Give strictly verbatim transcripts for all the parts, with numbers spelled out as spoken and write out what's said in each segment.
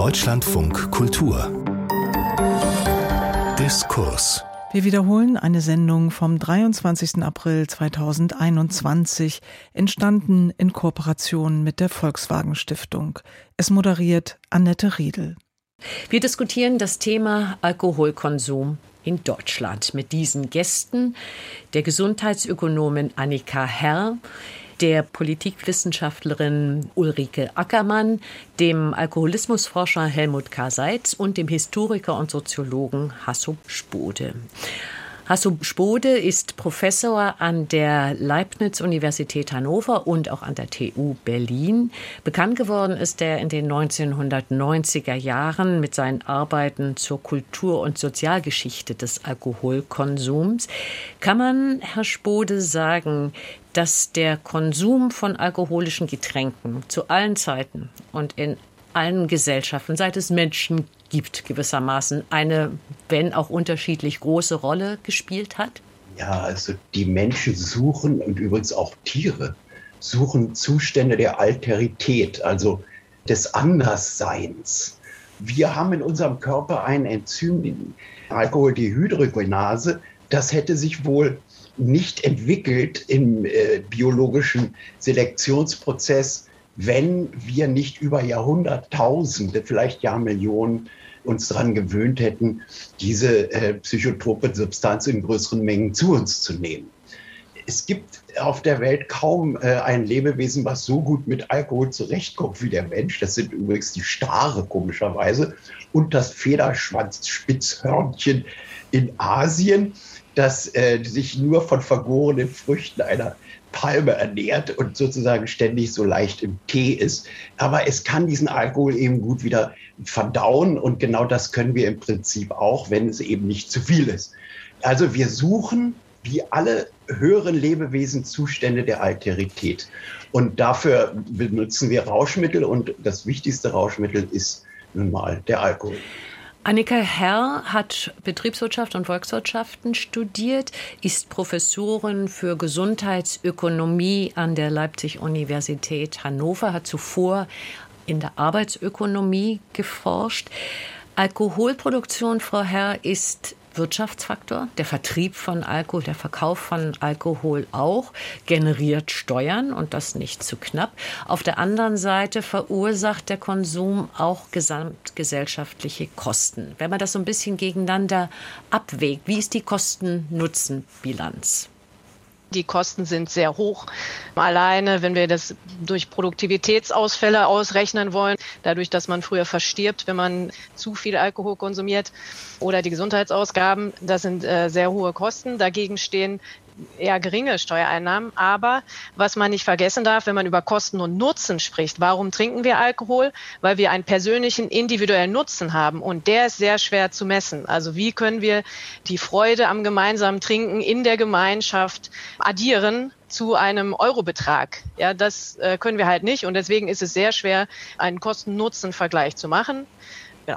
Deutschlandfunk Kultur Diskurs. Wir wiederholen eine Sendung vom dreiundzwanzigsten April zweitausendeinundzwanzig, entstanden in Kooperation mit der Volkswagen Stiftung. Es moderiert Annette Riedel. Wir diskutieren das Thema Alkoholkonsum in Deutschland mit diesen Gästen, der Gesundheitsökonomin Annika Herr, der Politikwissenschaftlerin Ulrike Ackermann, dem Alkoholismusforscher Helmut K. Seitz und dem Historiker und Soziologen Hasso Spode. Hasso Spode ist Professor an der Leibniz-Universität Hannover und auch an der T U Berlin. Bekannt geworden ist er in den neunzehnhundertneunziger Jahren mit seinen Arbeiten zur Kultur- und Sozialgeschichte des Alkoholkonsums. Kann man, Herr Spode, sagen, dass der Konsum von alkoholischen Getränken zu allen Zeiten und in allen Gesellschaften, seit es Menschen gibt, gewissermaßen eine, wenn auch unterschiedlich große Rolle gespielt hat? Ja, also die Menschen suchen, und übrigens auch Tiere, suchen Zustände der Alterität, also des Andersseins. Wir haben in unserem Körper ein Enzym, die Alkoholdehydrogenase, das hätte sich wohl nicht entwickelt im äh, biologischen Selektionsprozess, wenn wir nicht über Jahrhunderttausende, vielleicht Jahrmillionen uns daran gewöhnt hätten, diese äh, psychotrope Substanz in größeren Mengen zu uns zu nehmen. Es gibt auf der Welt kaum äh, ein Lebewesen, was so gut mit Alkohol zurechtkommt wie der Mensch. Das sind übrigens die Stare, komischerweise, und das Federschwanzspitzhörnchen in Asien, das äh, sich nur von vergorenen Früchten einer Palme ernährt und sozusagen ständig so leicht im Tee ist. Aber es kann diesen Alkohol eben gut wieder verdauen, und genau das können wir im Prinzip auch, wenn es eben nicht zu viel ist. Also wir suchen, wie alle höheren Lebewesen, Zustände der Alterität. Und dafür benutzen wir Rauschmittel, und das wichtigste Rauschmittel ist nun mal der Alkohol. Annika Herr hat Betriebswirtschaft und Volkswirtschaften studiert, ist Professorin für Gesundheitsökonomie an der Leipzig-Universität Hannover, hat zuvor in der Arbeitsökonomie geforscht. Alkoholproduktion, Frau Herr, ist Wirtschaftsfaktor. Der Vertrieb von Alkohol, der Verkauf von Alkohol auch, generiert Steuern, und das nicht zu knapp. Auf der anderen Seite verursacht der Konsum auch gesamtgesellschaftliche Kosten. Wenn man das so ein bisschen gegeneinander abwägt, wie ist die Kosten-Nutzen-Bilanz? Die Kosten sind sehr hoch. Alleine, wenn wir das durch Produktivitätsausfälle ausrechnen wollen, dadurch, dass man früher verstirbt, wenn man zu viel Alkohol konsumiert, oder die Gesundheitsausgaben, das sind äh, sehr hohe Kosten. Dagegen stehen eher geringe Steuereinnahmen. Aber was man nicht vergessen darf, wenn man über Kosten und Nutzen spricht, warum trinken wir Alkohol? Weil wir einen persönlichen, individuellen Nutzen haben, und der ist sehr schwer zu messen. Also wie können wir die Freude am gemeinsamen Trinken in der Gemeinschaft addieren zu einem Eurobetrag? Ja, das äh, können wir halt nicht, und deswegen ist es sehr schwer, einen Kosten-Nutzen-Vergleich zu machen. Ja.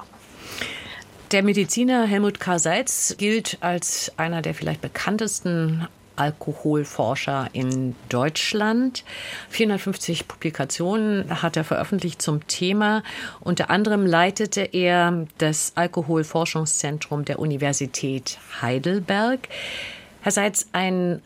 Der Mediziner Helmut K. Seitz gilt als einer der vielleicht bekanntesten Alkoholforscher in Deutschland. vierhundertfünfzig Publikationen hat er veröffentlicht zum Thema. Unter anderem leitete er das Alkoholforschungszentrum der Universität Heidelberg. Herr Seitz, einen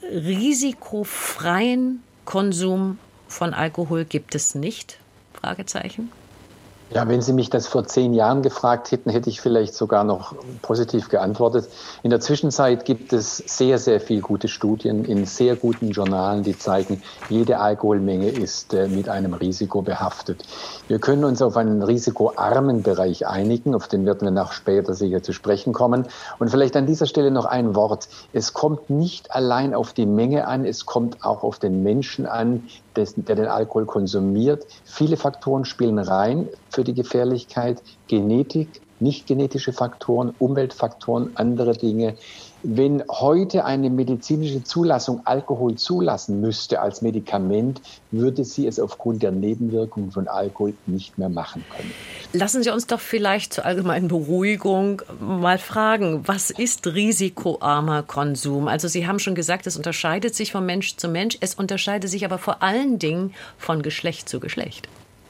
risikofreien Konsum von Alkohol gibt es nicht? Fragezeichen. Ja, wenn Sie mich das vor zehn Jahren gefragt hätten, hätte ich vielleicht sogar noch positiv geantwortet. In der Zwischenzeit gibt es sehr, sehr viel gute Studien in sehr guten Journalen, die zeigen, jede Alkoholmenge ist äh, mit einem Risiko behaftet. Wir können uns auf einen risikoarmen Bereich einigen, auf den werden wir nach später sicher zu sprechen kommen. Und vielleicht an dieser Stelle noch ein Wort. Es kommt nicht allein auf die Menge an, es kommt auch auf den Menschen an, der den Alkohol konsumiert. Viele Faktoren spielen rein für die Gefährlichkeit. Genetik, nicht genetische Faktoren, Umweltfaktoren, andere Dinge. Wenn heute eine medizinische Zulassung Alkohol zulassen müsste als Medikament, würde sie es aufgrund der Nebenwirkungen von Alkohol nicht mehr machen können. Lassen Sie uns doch vielleicht zur allgemeinen Beruhigung mal fragen, was ist risikoarmer Konsum? Also Sie haben schon gesagt, es unterscheidet sich von Mensch zu Mensch, es unterscheidet sich aber vor allen Dingen von Geschlecht zu Geschlecht.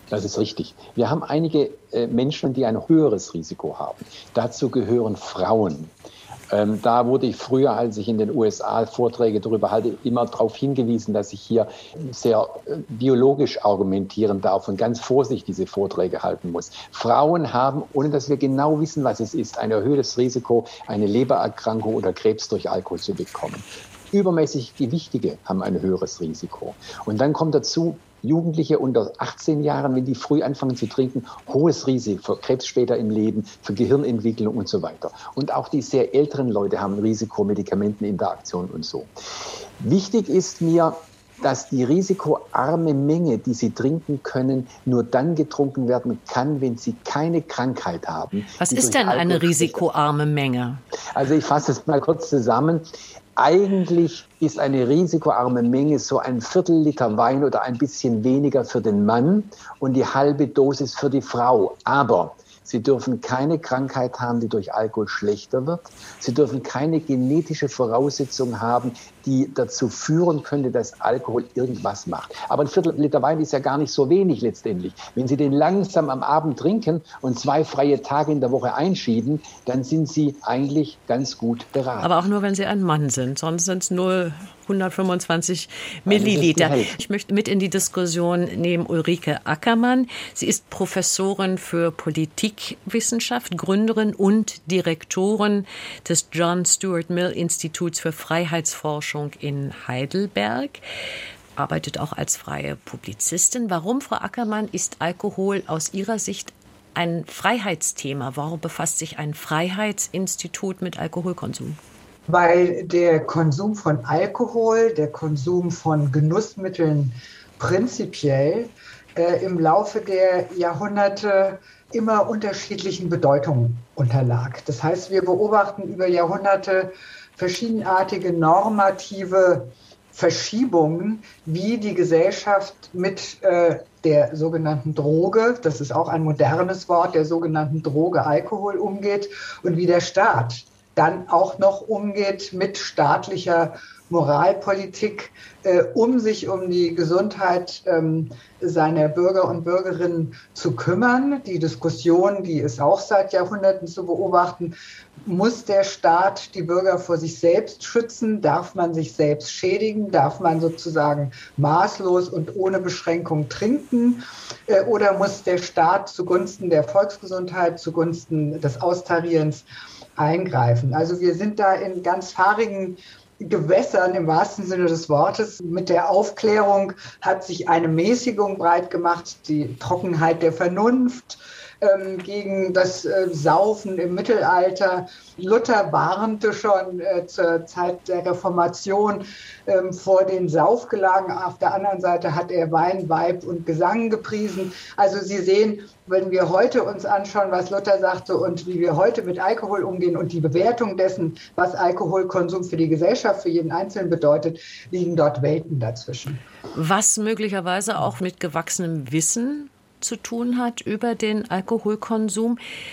Das ist richtig. Wir haben einige äh, Menschen, die ein höheres Risiko haben. Dazu gehören Frauen. Ähm, da wurde ich früher, als ich in den U S A Vorträge darüber halte, immer darauf hingewiesen, dass ich hier sehr äh, biologisch argumentieren darf und ganz vorsichtig diese Vorträge halten muss. Frauen haben, ohne dass wir genau wissen, was es ist, ein erhöhtes Risiko, eine Lebererkrankung oder Krebs durch Alkohol zu bekommen. Übermäßig Gewichtige haben ein höheres Risiko. Und dann kommt dazu, Jugendliche unter achtzehn Jahren, wenn die früh anfangen zu trinken, hohes Risiko für Krebs später im Leben, für Gehirnentwicklung und so weiter. Und auch die sehr älteren Leute haben ein Risiko, Medikamenteninteraktion und so. Wichtig ist mir, dass die risikoarme Menge, die sie trinken können, nur dann getrunken werden kann, wenn sie keine Krankheit haben. Was ist denn eine risikoarme Menge? Also ich fasse es mal kurz zusammen. Eigentlich ist eine risikoarme Menge so ein Viertel Liter Wein oder ein bisschen weniger für den Mann und die halbe Dosis für die Frau. Aber sie dürfen keine Krankheit haben, die durch Alkohol schlechter wird. Sie dürfen keine genetische Voraussetzung haben, die dazu führen könnte, dass Alkohol irgendwas macht. Aber ein Viertel Liter Wein ist ja gar nicht so wenig letztendlich. Wenn Sie den langsam am Abend trinken und zwei freie Tage in der Woche einschieben, dann sind Sie eigentlich ganz gut beraten. Aber auch nur, wenn Sie ein Mann sind. Sonst sind es nur hundertfünfundzwanzig Milliliter. Ich möchte mit in die Diskussion nehmen Ulrike Ackermann. Sie ist Professorin für Politikwissenschaft, Gründerin und Direktorin des John Stuart Mill Instituts für Freiheitsforschung in Heidelberg, arbeitet auch als freie Publizistin. Warum, Frau Ackermann, ist Alkohol aus Ihrer Sicht ein Freiheitsthema? Warum befasst sich ein Freiheitsinstitut mit Alkoholkonsum? Weil der Konsum von Alkohol, der Konsum von Genussmitteln prinzipiell äh, im Laufe der Jahrhunderte immer unterschiedlichen Bedeutungen unterlag. Das heißt, wir beobachten über Jahrhunderte verschiedenartige normative Verschiebungen, wie die Gesellschaft mit äh, der sogenannten Droge, das ist auch ein modernes Wort, der sogenannten Droge Alkohol umgeht und wie der Staat dann auch noch umgeht mit staatlicher Moralpolitik, äh, um sich um die Gesundheit ähm, seiner Bürger und Bürgerinnen zu kümmern. Die Diskussion, die ist auch seit Jahrhunderten zu beobachten, muss der Staat die Bürger vor sich selbst schützen? Darf man sich selbst schädigen? Darf man sozusagen maßlos und ohne Beschränkung trinken? Äh, oder muss der Staat zugunsten der Volksgesundheit, zugunsten des Austarierens eingreifen? Also wir sind da in ganz fahrigen Gewässern im wahrsten Sinne des Wortes. Mit der Aufklärung hat sich eine Mäßigung breit gemacht, die Trockenheit der Vernunft ähm, gegen das äh, Saufen im Mittelalter. Luther warnte schon äh, zur Zeit der Reformation ähm, vor den Saufgelagen. Auf der anderen Seite hat er Wein, Weib und Gesang gepriesen. Also Sie sehen, wenn wir heute uns anschauen, was Luther sagte und wie wir heute mit Alkohol umgehen und die Bewertung dessen, was Alkoholkonsum für die Gesellschaft, für jeden Einzelnen bedeutet, liegen dort Welten dazwischen. Was möglicherweise auch mit gewachsenem Wissen zu tun hat über den Alkoholkonsum.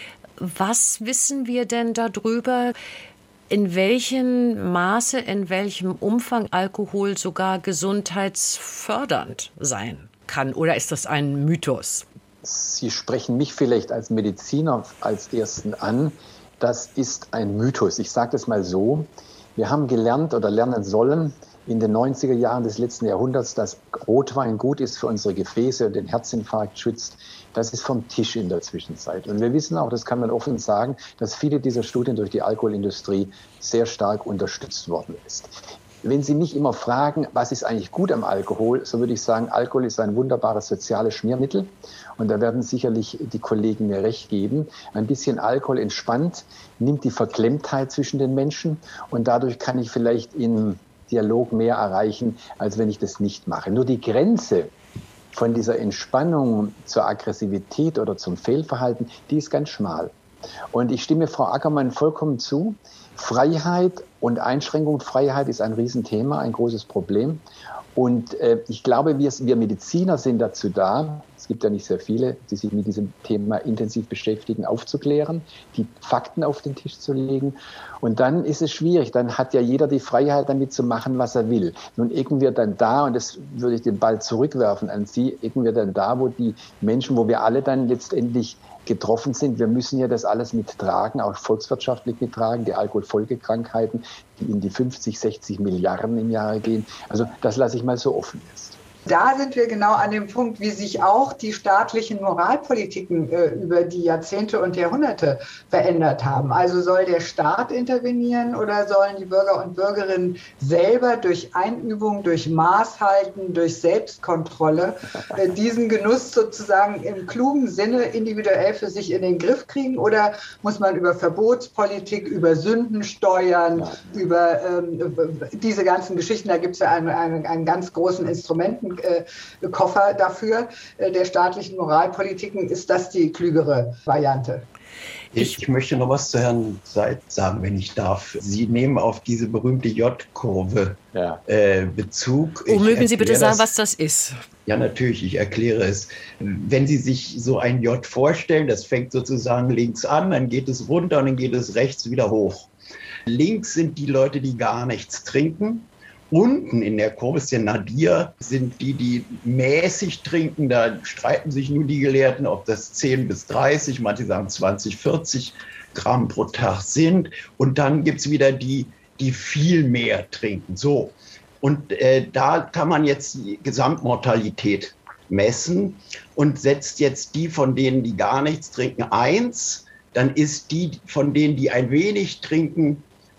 Was wissen wir denn darüber, in welchem Maße, in welchem Umfang Alkohol sogar gesundheitsfördernd sein kann? Oder ist das ein Mythos? Sie sprechen mich vielleicht als Mediziner als Ersten an. Das ist ein Mythos. Ich sage das mal so. Wir haben gelernt oder lernen sollen in den neunziger Jahren des letzten Jahrhunderts, dass Rotwein gut ist für unsere Gefäße und den Herzinfarkt schützt. Das ist vom Tisch in der Zwischenzeit. Und wir wissen auch, das kann man offen sagen, dass viele dieser Studien durch die Alkoholindustrie sehr stark unterstützt worden ist. Wenn Sie mich immer fragen, was ist eigentlich gut am Alkohol, so würde ich sagen, Alkohol ist ein wunderbares soziales Schmiermittel. Und da werden sicherlich die Kollegen mir recht geben. Ein bisschen Alkohol entspannt, nimmt die Verklemmtheit zwischen den Menschen. Und dadurch kann ich vielleicht im Dialog mehr erreichen, als wenn ich das nicht mache. Nur die Grenze von dieser Entspannung zur Aggressivität oder zum Fehlverhalten, die ist ganz schmal. Und ich stimme Frau Ackermann vollkommen zu. Freiheit und Einschränkung, Freiheit ist ein Riesenthema, ein großes Problem. Und äh, ich glaube, wir, wir Mediziner sind dazu da, es gibt ja nicht sehr viele, die sich mit diesem Thema intensiv beschäftigen, aufzuklären, die Fakten auf den Tisch zu legen. Und dann ist es schwierig, dann hat ja jeder die Freiheit, damit zu machen, was er will. Nun ecken wir dann da, und das würde ich den Ball zurückwerfen an Sie, ecken wir dann da, wo die Menschen, wo wir alle dann letztendlich getroffen sind. Wir müssen ja das alles mittragen, auch volkswirtschaftlich mittragen, die Alkoholfolgekrankheiten, die in die fünfzig, sechzig Milliarden im Jahr gehen. Also das lasse ich mal so offen jetzt. Da sind wir genau an dem Punkt, wie sich auch die staatlichen Moralpolitiken äh, über die Jahrzehnte und Jahrhunderte verändert haben. Also soll der Staat intervenieren oder sollen die Bürger und Bürgerinnen selber durch Einübung, durch Maßhalten, durch Selbstkontrolle äh, diesen Genuss sozusagen im klugen Sinne individuell für sich in den Griff kriegen? Oder muss man über Verbotspolitik, über Sündensteuern, ja. über ähm, diese ganzen Geschichten, da gibt es ja einen, einen, einen ganz großen Instrumenten Koffer dafür der staatlichen Moralpolitiken, ist das die klügere Variante? Ich, ich möchte noch was zu Herrn Seitz sagen, wenn ich darf. Sie nehmen auf diese berühmte J-Kurve ja. äh, Bezug. Oh, mögen Sie bitte sagen, das, was das ist? Ja, natürlich, ich erkläre es. Wenn Sie sich so ein J vorstellen, das fängt sozusagen links an, dann geht es runter und dann geht es rechts wieder hoch. Links sind die Leute, die gar nichts trinken. Unten in der Kurve ist der Nadir, sind die, die mäßig trinken. Da streiten sich nur die Gelehrten, ob das zehn bis dreißig, manche sagen zwanzig, vierzig Gramm pro Tag sind. Und dann gibt es wieder die, die viel mehr trinken. So. Und äh, da kann man jetzt die Gesamtmortalität messen und setzt jetzt die von denen, die gar nichts trinken, eins. Dann ist die von denen, die ein wenig trinken,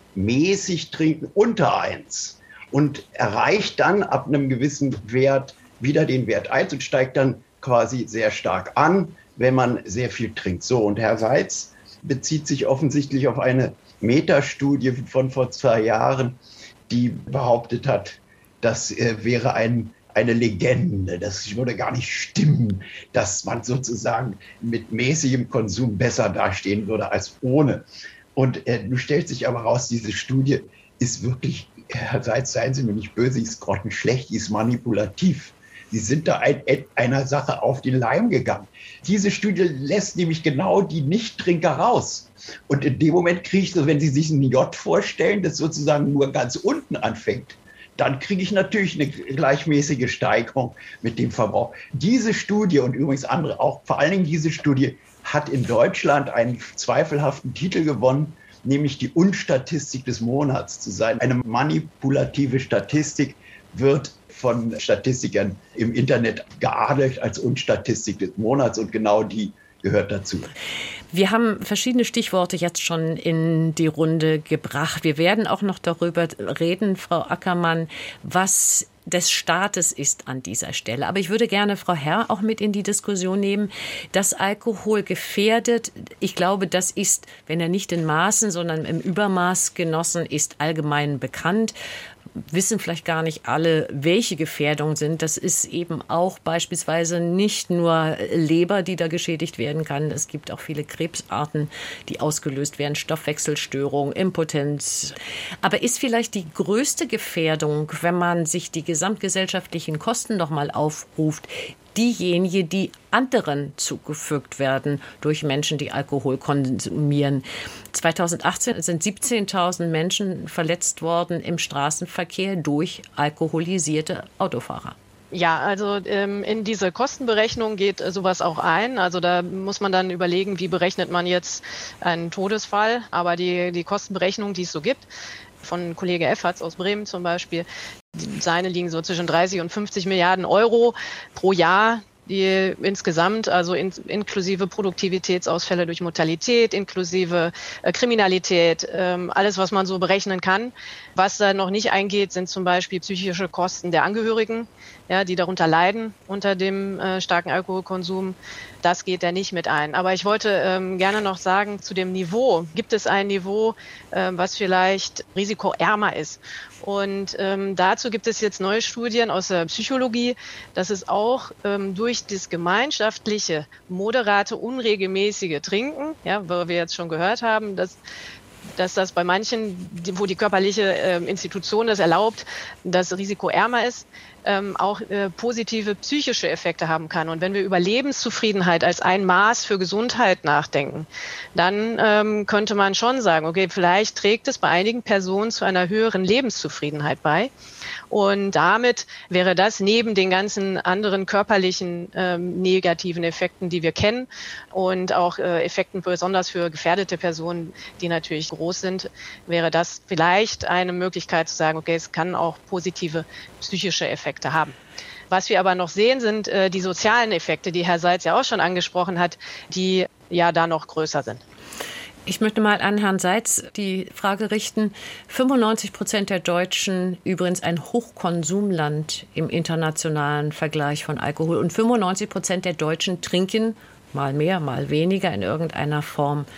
mäßig trinken, unter eins. Und erreicht dann ab einem gewissen Wert wieder den Wert eins und steigt dann quasi sehr stark an, wenn man sehr viel trinkt. So, und Herr Seitz bezieht sich offensichtlich auf eine Metastudie von vor zwei Jahren, die behauptet hat, das äh, wäre ein, eine Legende, das würde gar nicht stimmen, dass man sozusagen mit mäßigem Konsum besser dastehen würde als ohne. Und äh, nun stellt sich aber raus, diese Studie ist wirklich, Herr Seitz, seien Sie mir nicht böse, die ist grottenschlecht, die ist manipulativ. Sie sind da ein, einer Sache auf den Leim gegangen. Diese Studie lässt nämlich genau die Nichttrinker raus. Und in dem Moment kriege ich das, wenn Sie sich ein J vorstellen, das sozusagen nur ganz unten anfängt, dann kriege ich natürlich eine gleichmäßige Steigerung mit dem Verbrauch. Diese Studie und übrigens andere auch, vor allen Dingen diese Studie, hat in Deutschland einen zweifelhaften Titel gewonnen, nämlich die Unstatistik des Monats zu sein. Eine manipulative Statistik wird von Statistikern im Internet geadelt als Unstatistik des Monats und genau die gehört dazu. Wir haben verschiedene Stichworte jetzt schon in die Runde gebracht. Wir werden auch noch darüber reden, Frau Ackermann, was des Staates ist an dieser Stelle. Aber ich würde gerne Frau Herr auch mit in die Diskussion nehmen, dass Alkohol gefährdet. Ich glaube, das ist, wenn er nicht in Maßen, sondern im Übermaß genossen ist, allgemein bekannt. Wissen vielleicht gar nicht alle, welche Gefährdungen sind. Das ist eben auch beispielsweise nicht nur Leber, die da geschädigt werden kann. Es gibt auch viele Krebsarten, die ausgelöst werden, Stoffwechselstörungen, Impotenz. Aber ist vielleicht die größte Gefährdung, wenn man sich die gesamtgesellschaftlichen Kosten noch mal aufruft, diejenige, die anderen zugefügt werden durch Menschen, die Alkohol konsumieren. zweitausendachtzehn sind siebzehntausend Menschen verletzt worden im Straßenverkehr durch alkoholisierte Autofahrer. Ja, also ähm, in diese Kostenberechnung geht äh, sowas auch ein. Also da muss man dann überlegen, wie berechnet man jetzt einen Todesfall. Aber die, die Kostenberechnung, die es so gibt, von Kollege Efferts aus Bremen zum Beispiel, seine liegen so zwischen dreißig und fünfzig Milliarden Euro pro Jahr, die insgesamt, also in, inklusive Produktivitätsausfälle durch Mortalität, inklusive äh, Kriminalität, ähm, alles, was man so berechnen kann. Was da noch nicht eingeht, sind zum Beispiel psychische Kosten der Angehörigen, ja, die darunter leiden unter dem äh, starken Alkoholkonsum. Das geht da nicht mit ein. Aber ich wollte ähm, gerne noch sagen, zu dem Niveau. Gibt es ein Niveau, äh, was vielleicht risikoärmer ist? Und ähm, dazu gibt es jetzt neue Studien aus der Psychologie, dass es auch ähm, durch das gemeinschaftliche, moderate, unregelmäßige Trinken, ja, wo wir jetzt schon gehört haben, dass dass das bei manchen, wo die körperliche äh, Institution das erlaubt, das risikoärmer ist. ähm, auch äh, positive psychische Effekte haben kann. Und wenn wir über Lebenszufriedenheit als ein Maß für Gesundheit nachdenken, dann ähm, könnte man schon sagen, okay, vielleicht trägt es bei einigen Personen zu einer höheren Lebenszufriedenheit bei. Und damit wäre das neben den ganzen anderen körperlichen ähm, negativen Effekten, die wir kennen und auch äh, Effekten besonders für gefährdete Personen, die natürlich groß sind, wäre das vielleicht eine Möglichkeit zu sagen, okay, es kann auch positive psychische Effekte haben. Was wir aber noch sehen, sind äh, die sozialen Effekte, die Herr Seitz ja auch schon angesprochen hat, die ja da noch größer sind. Ich möchte mal an Herrn Seitz die Frage richten. fünfundneunzig Prozent der Deutschen, übrigens ein Hochkonsumland im internationalen Vergleich von Alkohol. Und fünfundneunzig Prozent der Deutschen trinken, mal mehr, mal weniger, in irgendeiner Form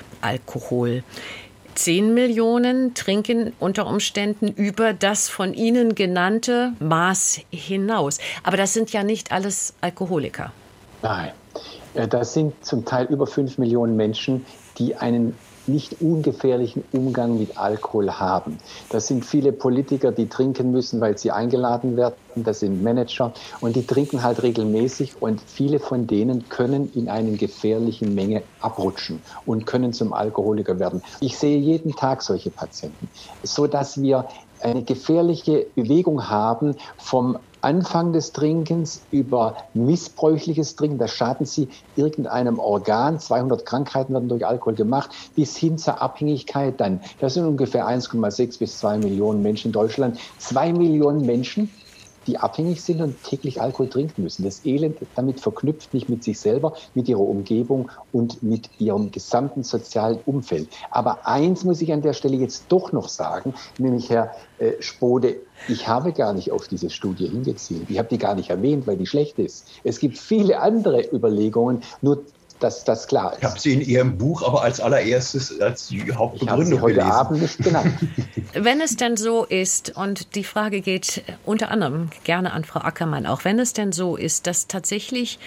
Alkohol. Zehn Millionen trinken unter Umständen über das von Ihnen genannte Maß hinaus. Aber das sind ja nicht alles Alkoholiker. Nein, das sind zum Teil über fünf Millionen Menschen, die einen nicht ungefährlichen Umgang mit Alkohol haben. Das sind viele Politiker, die trinken müssen, weil sie eingeladen werden. Das sind Manager und die trinken halt regelmäßig und viele von denen können in einer gefährlichen Menge abrutschen und können zum Alkoholiker werden. Ich sehe jeden Tag solche Patienten, so dass wir eine gefährliche Bewegung haben vom Anfang des Trinkens über missbräuchliches Trinken, da schaden sie irgendeinem Organ, zweihundert Krankheiten werden durch Alkohol gemacht, bis hin zur Abhängigkeit dann. Das sind ungefähr eins Komma sechs bis zwei Millionen Menschen in Deutschland. Zwei Millionen Menschen, die abhängig sind und täglich Alkohol trinken müssen. Das Elend damit verknüpft nicht mit sich selber, mit ihrer Umgebung und mit ihrem gesamten sozialen Umfeld. Aber eins muss ich an der Stelle jetzt doch noch sagen, nämlich Herr äh, Spode, ich habe gar nicht auf diese Studie hingezielt. Ich habe die gar nicht erwähnt, weil die schlecht ist. Es gibt viele andere Überlegungen, nur dass das klar ist. Ich habe sie in Ihrem Buch aber als allererstes als die Hauptbegründung ich habe sie heute gelesen. Abend nicht genannt. Wenn es denn so ist, und die Frage geht unter anderem gerne an Frau Ackermann, auch wenn es denn so ist, dass tatsächlich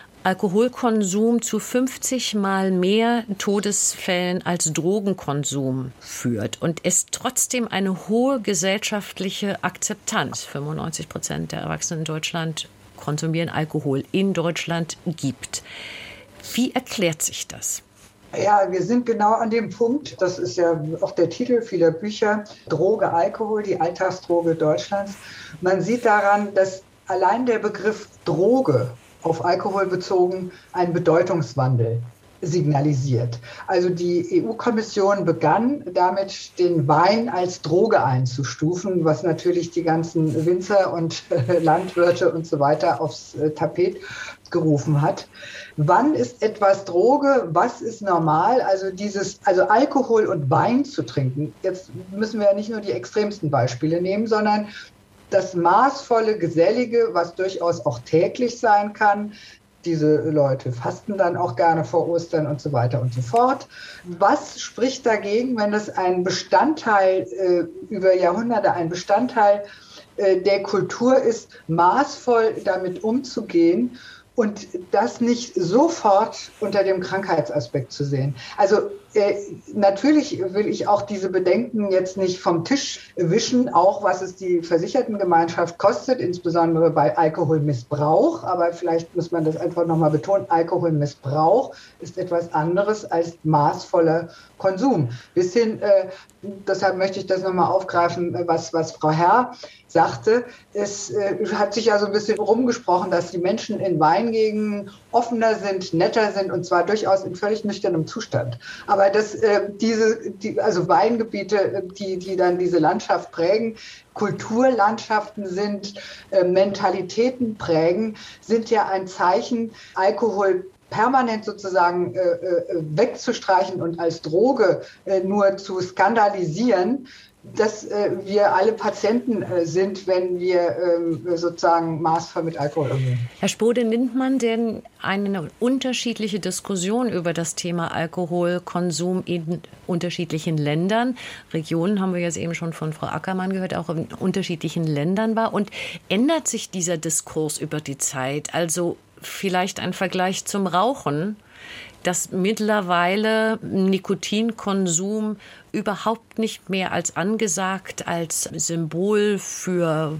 Alkoholkonsum zu fünfzig Mal mehr Todesfällen als Drogenkonsum führt und es trotzdem eine hohe gesellschaftliche Akzeptanz, fünfundneunzig Prozent der Erwachsenen in Deutschland konsumieren Alkohol, in Deutschland gibt. Wie erklärt sich das? Ja, wir sind genau an dem Punkt, das ist ja auch der Titel vieler Bücher, Droge, Alkohol, die Alltagsdroge Deutschlands. Man sieht daran, dass allein der Begriff Droge auf Alkohol bezogen einen Bedeutungswandel signalisiert. Also die E U-Kommission begann damit, den Wein als Droge einzustufen, was natürlich die ganzen Winzer und äh, Landwirte und so weiter aufs äh, Tapet gerufen hat. Wann ist etwas Droge? Was ist normal? Also dieses, also Alkohol und Wein zu trinken. Jetzt müssen wir ja nicht nur die extremsten Beispiele nehmen, sondern das maßvolle, gesellige, was durchaus auch täglich sein kann. Diese Leute fasten dann auch gerne vor Ostern und so weiter und so fort. Was spricht dagegen, wenn das ein Bestandteil äh, über Jahrhunderte, ein Bestandteil äh, der Kultur ist, maßvoll damit umzugehen und das nicht sofort unter dem Krankheitsaspekt zu sehen? Also äh, natürlich will ich auch diese Bedenken jetzt nicht vom Tisch wischen, auch was es die Versichertengemeinschaft kostet, insbesondere bei Alkoholmissbrauch. Aber vielleicht muss man das einfach nochmal betonen, Alkoholmissbrauch ist etwas anderes als maßvoller Konsum. Bis hin, äh, deshalb möchte ich das nochmal aufgreifen, was, was Frau Herr sagte. Es äh, hat sich ja so ein bisschen rumgesprochen, dass die Menschen in Weingegenden offener sind, netter sind und zwar durchaus in völlig nüchternem Zustand. Aber dass äh, diese, die, also Weingebiete, die, die dann diese Landschaft prägen, Kulturlandschaften sind, äh, Mentalitäten prägen, sind ja ein Zeichen, Alkohol permanent sozusagen äh, wegzustreichen und als Droge äh, nur zu skandalisieren, dass äh, wir alle Patienten äh, sind, wenn wir äh, sozusagen maßvoll mit Alkohol umgehen. Herr Spode, nimmt man denn eine unterschiedliche Diskussion über das Thema Alkoholkonsum in unterschiedlichen Ländern? Regionen haben wir jetzt eben schon von Frau Ackermann gehört, auch in unterschiedlichen Ländern war. Und ändert sich dieser Diskurs über die Zeit? Also vielleicht ein Vergleich zum Rauchen. dass mittlerweile Nikotinkonsum überhaupt nicht mehr als angesagt, als Symbol für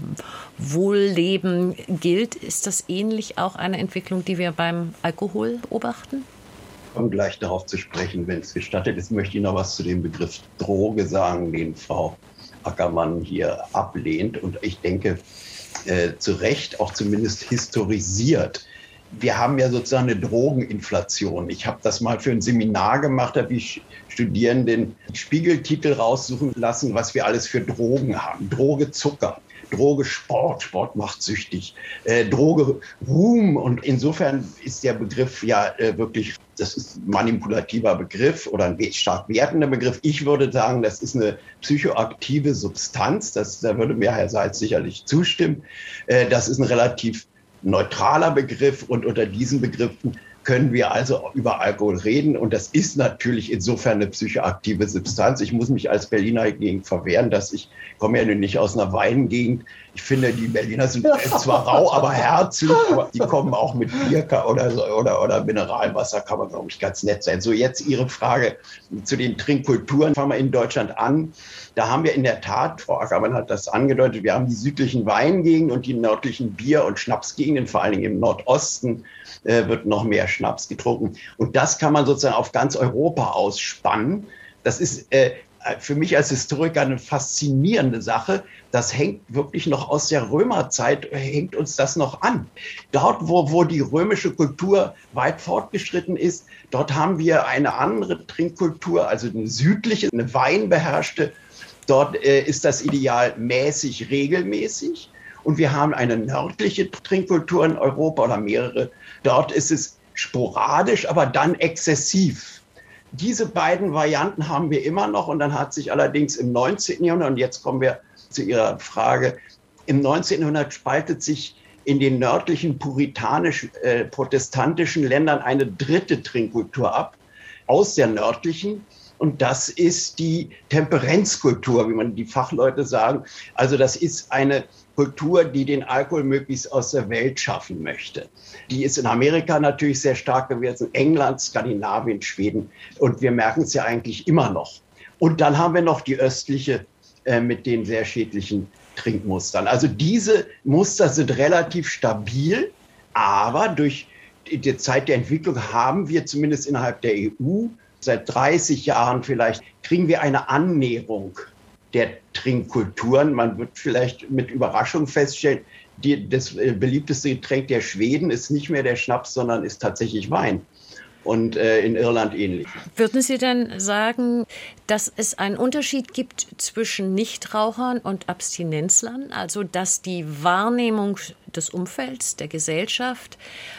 Wohlleben gilt. Ist das ähnlich auch eine Entwicklung, die wir beim Alkohol beobachten? Ich komme gleich darauf zu sprechen, wenn es gestattet ist, möchte ich noch was zu dem Begriff Droge sagen, den Frau Ackermann hier ablehnt und ich denke äh, zu Recht auch zumindest historisiert. Wir haben ja sozusagen eine Drogeninflation. Ich habe das mal für ein Seminar gemacht, habe ich Studierenden Spiegeltitel raussuchen lassen, was wir alles für Drogen haben. Droge Zucker, Droge Sport, Sport macht süchtig, äh, Droge Ruhm. Und insofern ist der Begriff ja äh, wirklich, das ist ein manipulativer Begriff oder ein stark wertender Begriff. Ich würde sagen, das ist eine psychoaktive Substanz. Das, da würde mir Herr Seitz sicherlich zustimmen. Äh, das ist ein relativ neutraler Begriff und unter diesen Begriffen können wir also über Alkohol reden. Und das ist natürlich insofern eine psychoaktive Substanz. Ich muss mich als Berliner gegen verwehren, dass ich komme ja nun nicht aus einer Weingegend. Ich finde, die Berliner sind zwar rau, aber herzlich, aber die kommen auch mit Birka oder, so, oder, oder Mineralwasser, kann man, glaube ich, ganz nett sein. So, jetzt Ihre Frage zu den Trinkkulturen. Fangen wir in Deutschland an. Da haben wir in der Tat, Frau Ackermann hat das angedeutet, wir haben die südlichen Weingegenden und die nördlichen Bier- und Schnapsgegenden, vor allen Dingen im Nordosten äh, wird noch mehr Schnaps getrunken. Und das kann man sozusagen auf ganz Europa ausspannen. Das ist äh, für mich als Historiker eine faszinierende Sache. Das hängt wirklich noch aus der Römerzeit, hängt uns das noch an. Dort, wo, wo die römische Kultur weit fortgeschritten ist, dort haben wir eine andere Trinkkultur, also eine südliche, eine weinbeherrschte. Dort äh, ist das Ideal mäßig, regelmäßig. Und wir haben eine nördliche Trinkkultur in Europa oder mehrere. Dort ist es sporadisch, aber dann exzessiv. Diese beiden Varianten haben wir immer noch. Und dann hat sich allerdings im neunzehnten Jahrhundert, und jetzt kommen wir zu Ihrer Frage, im neunzehnten Jahrhundert spaltet sich in den nördlichen puritanisch-protestantischen äh, Ländern eine dritte Trinkkultur ab, aus der nördlichen. Und das ist die Temperenzkultur, wie man die Fachleute sagen. Also das ist eine Kultur, die den Alkohol möglichst aus der Welt schaffen möchte. Die ist in Amerika natürlich sehr stark gewesen, England, Skandinavien, Schweden. Und wir merken es ja eigentlich immer noch. Und dann haben wir noch die östliche äh, mit den sehr schädlichen Trinkmustern. Also diese Muster sind relativ stabil, aber durch die Zeit der Entwicklung haben wir zumindest innerhalb der E U seit dreißig Jahren vielleicht, kriegen wir eine Annäherung der Trinkkulturen. Man wird vielleicht mit Überraschung feststellen, die, das beliebteste Getränk der Schweden ist nicht mehr der Schnaps, sondern ist tatsächlich Wein. Und äh, in Irland ähnlich. Würden Sie denn sagen, dass es einen Unterschied gibt zwischen Nichtrauchern und Abstinenzlern? Also dass die Wahrnehmung des Umfelds, der Gesellschaft,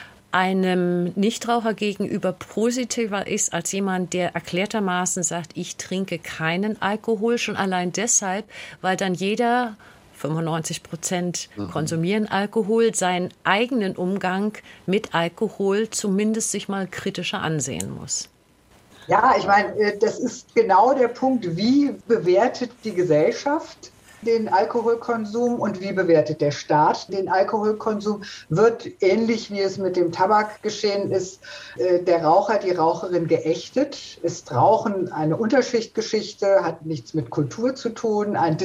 einem Nichtraucher gegenüber positiver ist als jemand, der erklärtermaßen sagt, ich trinke keinen Alkohol, schon allein deshalb, weil dann jeder, fünfundneunzig Prozent konsumieren Alkohol, seinen eigenen Umgang mit Alkohol zumindest sich mal kritischer ansehen muss. Ja, ich meine, das ist genau der Punkt, wie bewertet die Gesellschaft den Alkoholkonsum und wie bewertet der Staat den Alkoholkonsum? Wird ähnlich wie es mit dem Tabak geschehen ist, der Raucher, die Raucherin geächtet? Ist Rauchen eine Unterschichtgeschichte, hat nichts mit Kultur zu tun, ein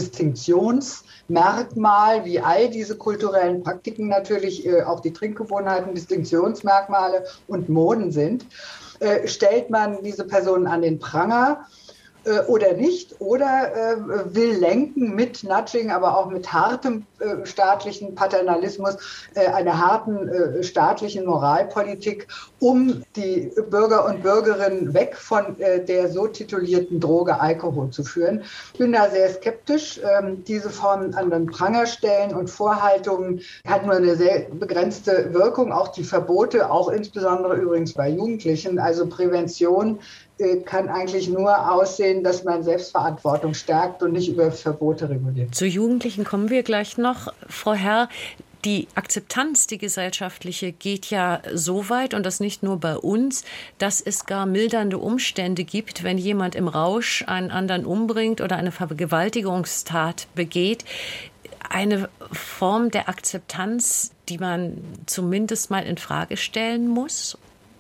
Distinktionsmerkmal, wie all diese kulturellen Praktiken natürlich, auch die Trinkgewohnheiten, Distinktionsmerkmale und Moden sind. Stellt man diese Personen an den Pranger oder nicht, oder äh, will lenken mit Nudging, aber auch mit hartem äh, staatlichen Paternalismus, äh, einer harten äh, staatlichen Moralpolitik, um die Bürger und Bürgerinnen weg von äh, der so titulierten Droge Alkohol zu führen. Ich bin da sehr skeptisch. Ähm, diese Formen an den Pranger stellen und Vorhaltungen hat nur eine sehr begrenzte Wirkung. Auch die Verbote, auch insbesondere übrigens bei Jugendlichen, also Prävention, kann eigentlich nur aussehen, dass man Selbstverantwortung stärkt und nicht über Verbote reguliert. Zu Jugendlichen kommen wir gleich noch. Frau Herr, die Akzeptanz, die gesellschaftliche, geht ja so weit, und das nicht nur bei uns, dass es gar mildernde Umstände gibt, wenn jemand im Rausch einen anderen umbringt oder eine Vergewaltigungstat begeht. Eine Form der Akzeptanz, die man zumindest mal in Frage stellen muss?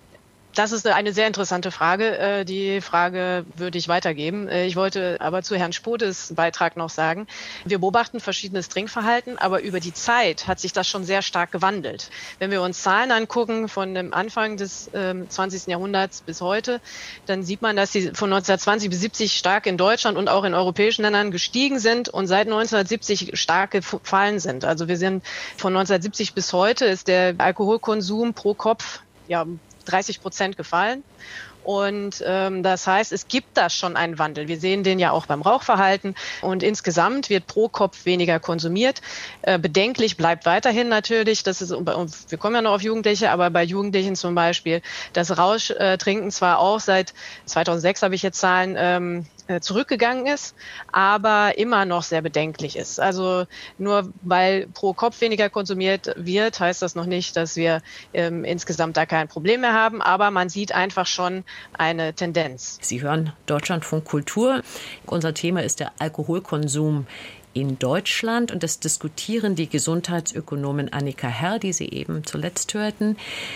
Das ist eine sehr interessante Frage. Die Frage würde ich weitergeben. Ich wollte aber zu Herrn Spodes Beitrag noch sagen, wir beobachten verschiedenes Trinkverhalten, aber über die Zeit hat sich das schon sehr stark gewandelt. Wenn wir uns Zahlen angucken von dem Anfang des zwanzigsten Jahrhunderts bis heute, dann sieht man, dass sie von neunzehnhundertzwanzig bis siebzig stark in Deutschland und auch in europäischen Ländern gestiegen sind und seit neunzehnhundertsiebzig stark gefallen sind. Also wir sind von neunzehnhundertsiebzig bis heute ist der Alkoholkonsum pro Kopf ja dreißig Prozent gefallen. Und ähm, das heißt, es gibt da schon einen Wandel. Wir sehen den ja auch beim Rauchverhalten. Und insgesamt wird pro Kopf weniger konsumiert. Äh, bedenklich bleibt weiterhin natürlich, das ist, wir kommen ja noch auf Jugendliche, aber bei Jugendlichen zum Beispiel, das Rauschtrinken zwar auch seit zweitausendsechs, habe ich jetzt Zahlen, ähm, zurückgegangen ist, aber immer noch sehr bedenklich ist. Also nur weil pro Kopf weniger konsumiert wird, heißt das noch nicht, dass wir ähm, insgesamt da kein Problem mehr haben, aber man sieht einfach schon eine Tendenz. Sie hören Deutschlandfunk Kultur. Unser Thema ist der Alkoholkonsum in Deutschland und das diskutieren die Gesundheitsökonomin Annika Herr, die Sie eben zuletzt hörten,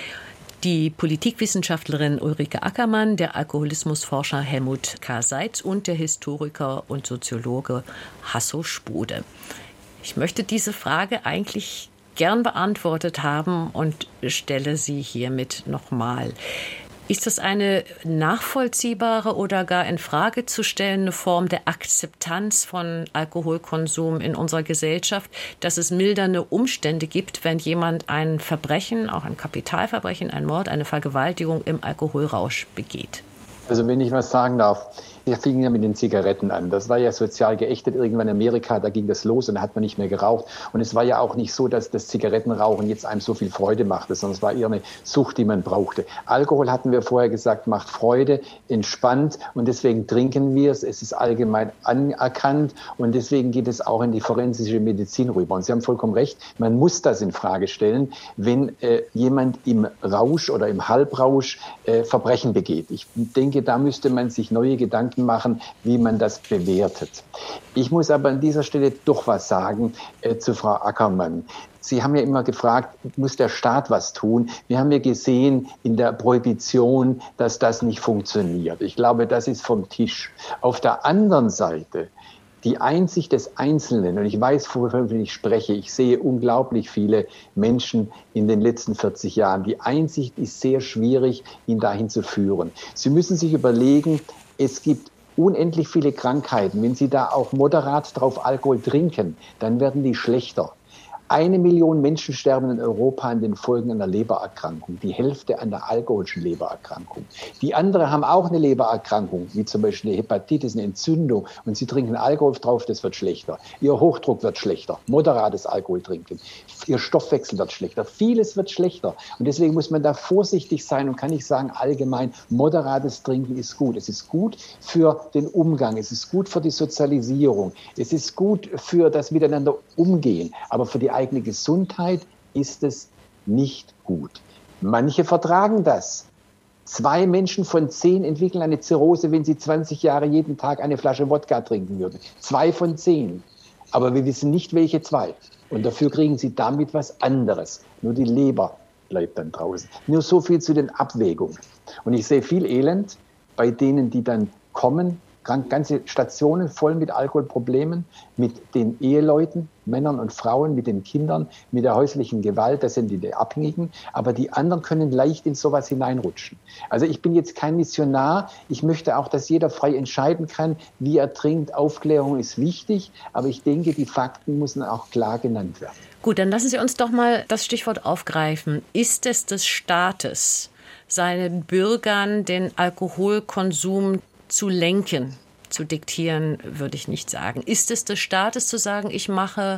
die Politikwissenschaftlerin Ulrike Ackermann, der Alkoholismusforscher Helmut K. Seitz und der Historiker und Soziologe Hasso Spode. Ich möchte diese Frage eigentlich gern beantwortet haben und stelle sie hiermit nochmal. Ist das eine nachvollziehbare oder gar in Frage zu stellende Form der Akzeptanz von Alkoholkonsum in unserer Gesellschaft, dass es mildernde Umstände gibt, wenn jemand ein Verbrechen, auch ein Kapitalverbrechen, ein Mord, eine Vergewaltigung im Alkoholrausch begeht? Also wenn ich was sagen darf, wir fingen ja mit den Zigaretten an. Das war ja sozial geächtet irgendwann in Amerika, da ging das los und da hat man nicht mehr geraucht. Und es war ja auch nicht so, dass das Zigarettenrauchen jetzt einem so viel Freude machte, sondern es war eher eine Sucht, die man brauchte. Alkohol, hatten wir vorher gesagt, macht Freude, entspannt und deswegen trinken wir es. Es ist allgemein anerkannt und deswegen geht es auch in die forensische Medizin rüber. Und Sie haben vollkommen recht, man muss das in Frage stellen, wenn äh, jemand im Rausch oder im Halbrausch äh, Verbrechen begeht. Ich denke, da müsste man sich neue Gedanken machen, wie man das bewertet. Ich muss aber an dieser Stelle doch was sagen äh, zu Frau Ackermann. Sie haben ja immer gefragt, muss der Staat was tun? Wir haben ja gesehen in der Prohibition, dass das nicht funktioniert. Ich glaube, das ist vom Tisch. Auf der anderen Seite die Einsicht des Einzelnen, und ich weiß, wovon ich spreche, ich sehe unglaublich viele Menschen in den letzten vierzig Jahren. Die Einsicht ist sehr schwierig, ihn dahin zu führen. Sie müssen sich überlegen, es gibt unendlich viele Krankheiten. Wenn Sie da auch moderat drauf Alkohol trinken, dann werden die schlechter. Eine Million Menschen sterben in Europa an den Folgen einer Lebererkrankung, die Hälfte an der alkoholischen Lebererkrankung. Die anderen haben auch eine Lebererkrankung, wie zum Beispiel eine Hepatitis, eine Entzündung, und sie trinken Alkohol drauf, das wird schlechter. Ihr Hochdruck wird schlechter, moderates Alkohol trinken, ihr Stoffwechsel wird schlechter, vieles wird schlechter. Und deswegen muss man da vorsichtig sein und kann nicht sagen, allgemein, moderates Trinken ist gut. Es ist gut für den Umgang, es ist gut für die Sozialisierung, es ist gut für das Miteinander umgehen, aber für die eigene Gesundheit ist es nicht gut. Manche vertragen das. Zwei Menschen von zehn entwickeln eine Zirrhose, wenn sie zwanzig Jahre jeden Tag eine Flasche Wodka trinken würden. Zwei von zehn. Aber wir wissen nicht, welche zwei. Und dafür kriegen sie damit was anderes. Nur die Leber bleibt dann draußen. Nur so viel zu den Abwägungen. Und ich sehe viel Elend bei denen, die dann kommen, ganze Stationen voll mit Alkoholproblemen, mit den Eheleuten, Männern und Frauen, mit den Kindern, mit der häuslichen Gewalt, das sind die Abhängigen, aber die anderen können leicht in sowas hineinrutschen. Also ich bin jetzt kein Missionar, ich möchte auch, dass jeder frei entscheiden kann, wie er trinkt. Aufklärung ist wichtig, aber ich denke, die Fakten müssen auch klar genannt werden. Gut, dann lassen Sie uns doch mal das Stichwort aufgreifen. Ist es des Staates, seinen Bürgern den Alkoholkonsum zu lenken, zu diktieren, würde ich nicht sagen. Ist es des Staates zu sagen, ich mache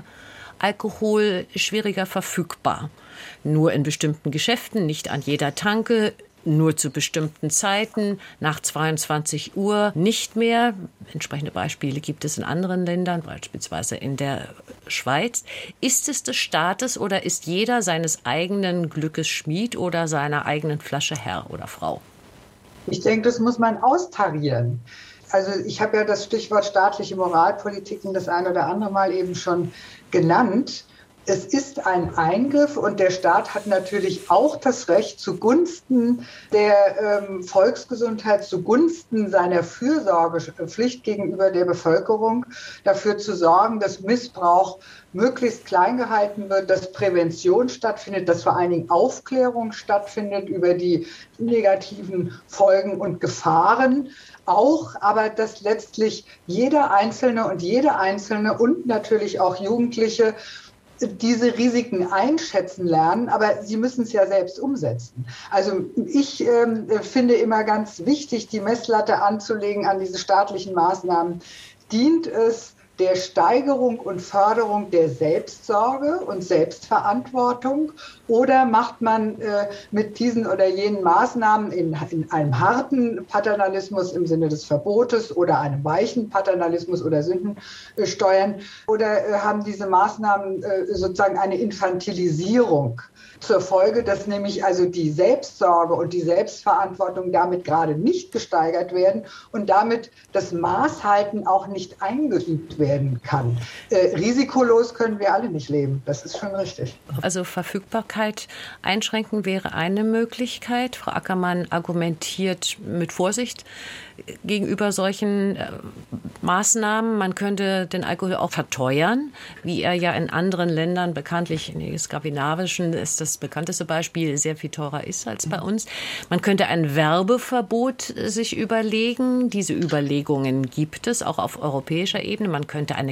Alkohol schwieriger verfügbar? Nur in bestimmten Geschäften, nicht an jeder Tanke, nur zu bestimmten Zeiten, nach zweiundzwanzig Uhr nicht mehr. Entsprechende Beispiele gibt es in anderen Ländern, beispielsweise in der Schweiz. Ist es des Staates oder ist jeder seines eigenen Glückes Schmied oder seiner eigenen Flasche Herr oder Frau? Ich denke, das muss man austarieren. Also ich habe ja das Stichwort staatliche Moralpolitiken das ein oder andere Mal eben schon genannt. Es ist ein Eingriff und der Staat hat natürlich auch das Recht, zugunsten der ähm, Volksgesundheit, zugunsten seiner Fürsorgepflicht gegenüber der Bevölkerung dafür zu sorgen, dass Missbrauch möglichst klein gehalten wird, dass Prävention stattfindet, dass vor allen Dingen Aufklärung stattfindet über die negativen Folgen und Gefahren. Auch, aber dass letztlich jeder Einzelne und jede Einzelne und natürlich auch Jugendliche diese Risiken einschätzen lernen, aber sie müssen es ja selbst umsetzen. Also ich ähm, finde immer ganz wichtig, die Messlatte anzulegen an diese staatlichen Maßnahmen. Dient es der Steigerung und Förderung der Selbstsorge und Selbstverantwortung oder macht man äh, mit diesen oder jenen Maßnahmen in, in einem harten Paternalismus im Sinne des Verbotes oder einem weichen Paternalismus oder Sündensteuern oder äh, haben diese Maßnahmen äh, sozusagen eine Infantilisierung zur Folge, dass nämlich also die Selbstsorge und die Selbstverantwortung damit gerade nicht gesteigert werden und damit das Maßhalten auch nicht eingeübt werden kann. Äh, risikolos können wir alle nicht leben, das ist schon richtig. Also Verfügbarkeit einschränken wäre eine Möglichkeit. Frau Ackermann argumentiert mit Vorsicht gegenüber solchen äh, Maßnahmen. Man könnte den Alkohol auch verteuern, wie er ja in anderen Ländern bekanntlich, in den skandinavischen ist das bekannteste Beispiel, sehr viel teurer ist als bei uns. Man könnte ein Werbeverbot sich überlegen. Diese Überlegungen gibt es auch auf europäischer Ebene. Man könnte eine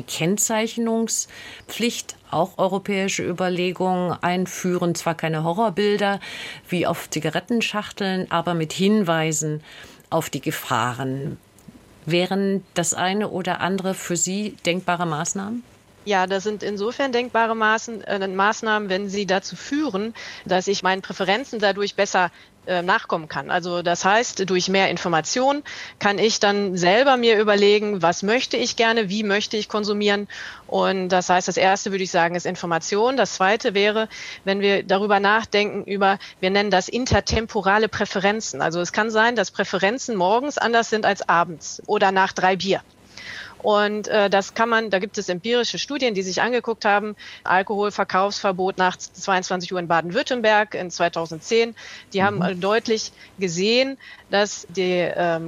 Kennzeichnungspflicht, auch europäische Überlegungen einführen. Zwar keine Horrorbilder wie auf Zigarettenschachteln, aber mit Hinweisen auf die Gefahren. Wären das eine oder andere für Sie denkbare Maßnahmen? Ja, das sind insofern denkbare Maßen, äh, Maßnahmen, wenn sie dazu führen, dass ich meinen Präferenzen dadurch besser äh, nachkommen kann. Also das heißt, durch mehr Information kann ich dann selber mir überlegen, was möchte ich gerne, wie möchte ich konsumieren. Und das heißt, das erste würde ich sagen, ist Information. Das zweite wäre, wenn wir darüber nachdenken, über, wir nennen das intertemporale Präferenzen. Also es kann sein, dass Präferenzen morgens anders sind als abends oder nach drei Bier. Und äh, das kann man, da gibt es empirische Studien, die sich angeguckt haben, Alkoholverkaufsverbot nach zweiundzwanzig Uhr in Baden-Württemberg in zweitausendzehn. Die mhm. haben äh, deutlich gesehen, dass die ähm,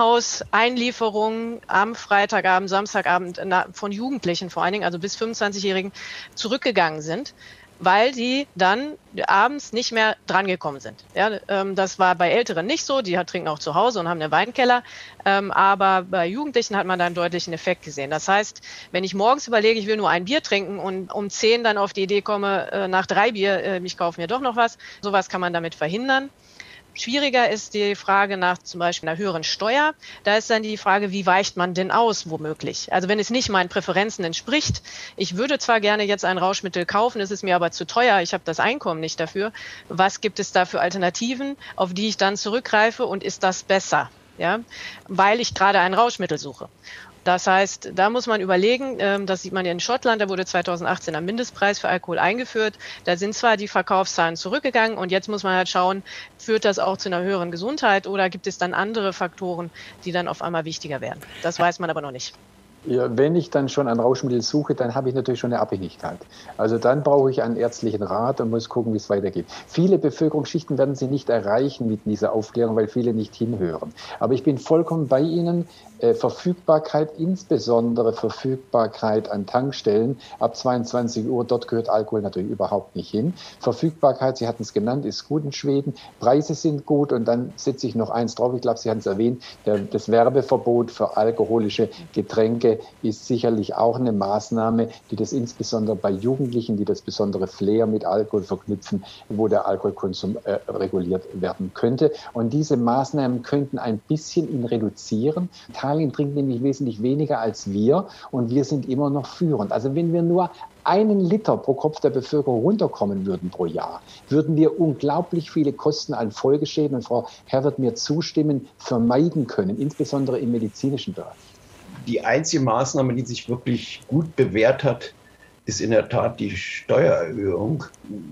Krankenhauseinlieferungen am Freitagabend, Samstagabend na, von Jugendlichen vor allen Dingen, also bis fünfundzwanzigjährigen, zurückgegangen sind, weil die dann abends nicht mehr drangekommen sind. Ja, ähm, das war bei Älteren nicht so, die trinken auch zu Hause und haben einen Weinkeller, ähm, aber bei Jugendlichen hat man da einen deutlichen Effekt gesehen. Das heißt, wenn ich morgens überlege, ich will nur ein Bier trinken und um zehn dann auf die Idee komme, äh, nach drei Bier, äh, ich kaufe mir doch noch was, sowas kann man damit verhindern. Schwieriger ist die Frage nach zum Beispiel einer höheren Steuer. Da ist dann die Frage, wie weicht man denn aus, womöglich? Also wenn es nicht meinen Präferenzen entspricht, ich würde zwar gerne jetzt ein Rauschmittel kaufen, es ist mir aber zu teuer, ich habe das Einkommen nicht dafür. Was gibt es da für Alternativen, auf die ich dann zurückgreife und ist das besser? Ja, weil ich gerade ein Rauschmittel suche. Das heißt, da muss man überlegen, das sieht man in Schottland, da wurde zweitausendachtzehn ein Mindestpreis für Alkohol eingeführt. Da sind zwar die Verkaufszahlen zurückgegangen und jetzt muss man halt schauen, führt das auch zu einer höheren Gesundheit oder gibt es dann andere Faktoren, die dann auf einmal wichtiger werden? Das weiß man aber noch nicht. Ja, wenn ich dann schon ein Rauschmittel suche, dann habe ich natürlich schon eine Abhängigkeit. Also dann brauche ich einen ärztlichen Rat und muss gucken, wie es weitergeht. Viele Bevölkerungsschichten werden Sie nicht erreichen mit dieser Aufklärung, weil viele nicht hinhören. Aber ich bin vollkommen bei Ihnen. Äh, Verfügbarkeit, insbesondere Verfügbarkeit an Tankstellen ab zweiundzwanzig Uhr, dort gehört Alkohol natürlich überhaupt nicht hin. Verfügbarkeit, Sie hatten es genannt, ist gut in Schweden. Preise sind gut und dann setze ich noch eins drauf. Ich glaube, Sie hatten es erwähnt, der, das Werbeverbot für alkoholische Getränke ist sicherlich auch eine Maßnahme, die das insbesondere bei Jugendlichen, die das besondere Flair mit Alkohol verknüpfen, wo der Alkoholkonsum äh, reguliert werden könnte. Und diese Maßnahmen könnten ein bisschen ihn reduzieren. Italien trinkt nämlich wesentlich weniger als wir und wir sind immer noch führend. Also wenn wir nur einen Liter pro Kopf der Bevölkerung runterkommen würden pro Jahr, würden wir unglaublich viele Kosten an Folgeschäden, und Frau Herr wird mir zustimmen, vermeiden können, insbesondere im medizinischen Bereich. Die einzige Maßnahme, die sich wirklich gut bewährt hat, ist in der Tat die Steuererhöhung.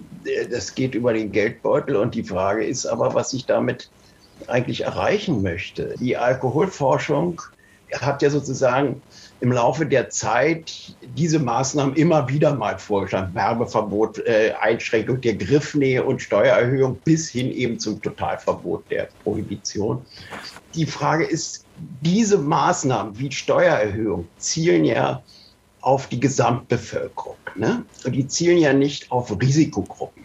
Das geht über den Geldbeutel und die Frage ist aber, was ich damit eigentlich erreichen möchte. Die Alkoholforschung hat ja sozusagen im Laufe der Zeit diese Maßnahmen immer wieder mal vorgeschlagen. Werbeverbot, äh, Einschränkung der Griffnähe und Steuererhöhung bis hin eben zum Totalverbot der Prohibition. Die Frage ist, diese Maßnahmen wie Steuererhöhung zielen ja auf die Gesamtbevölkerung, ne? Und die zielen ja nicht auf Risikogruppen.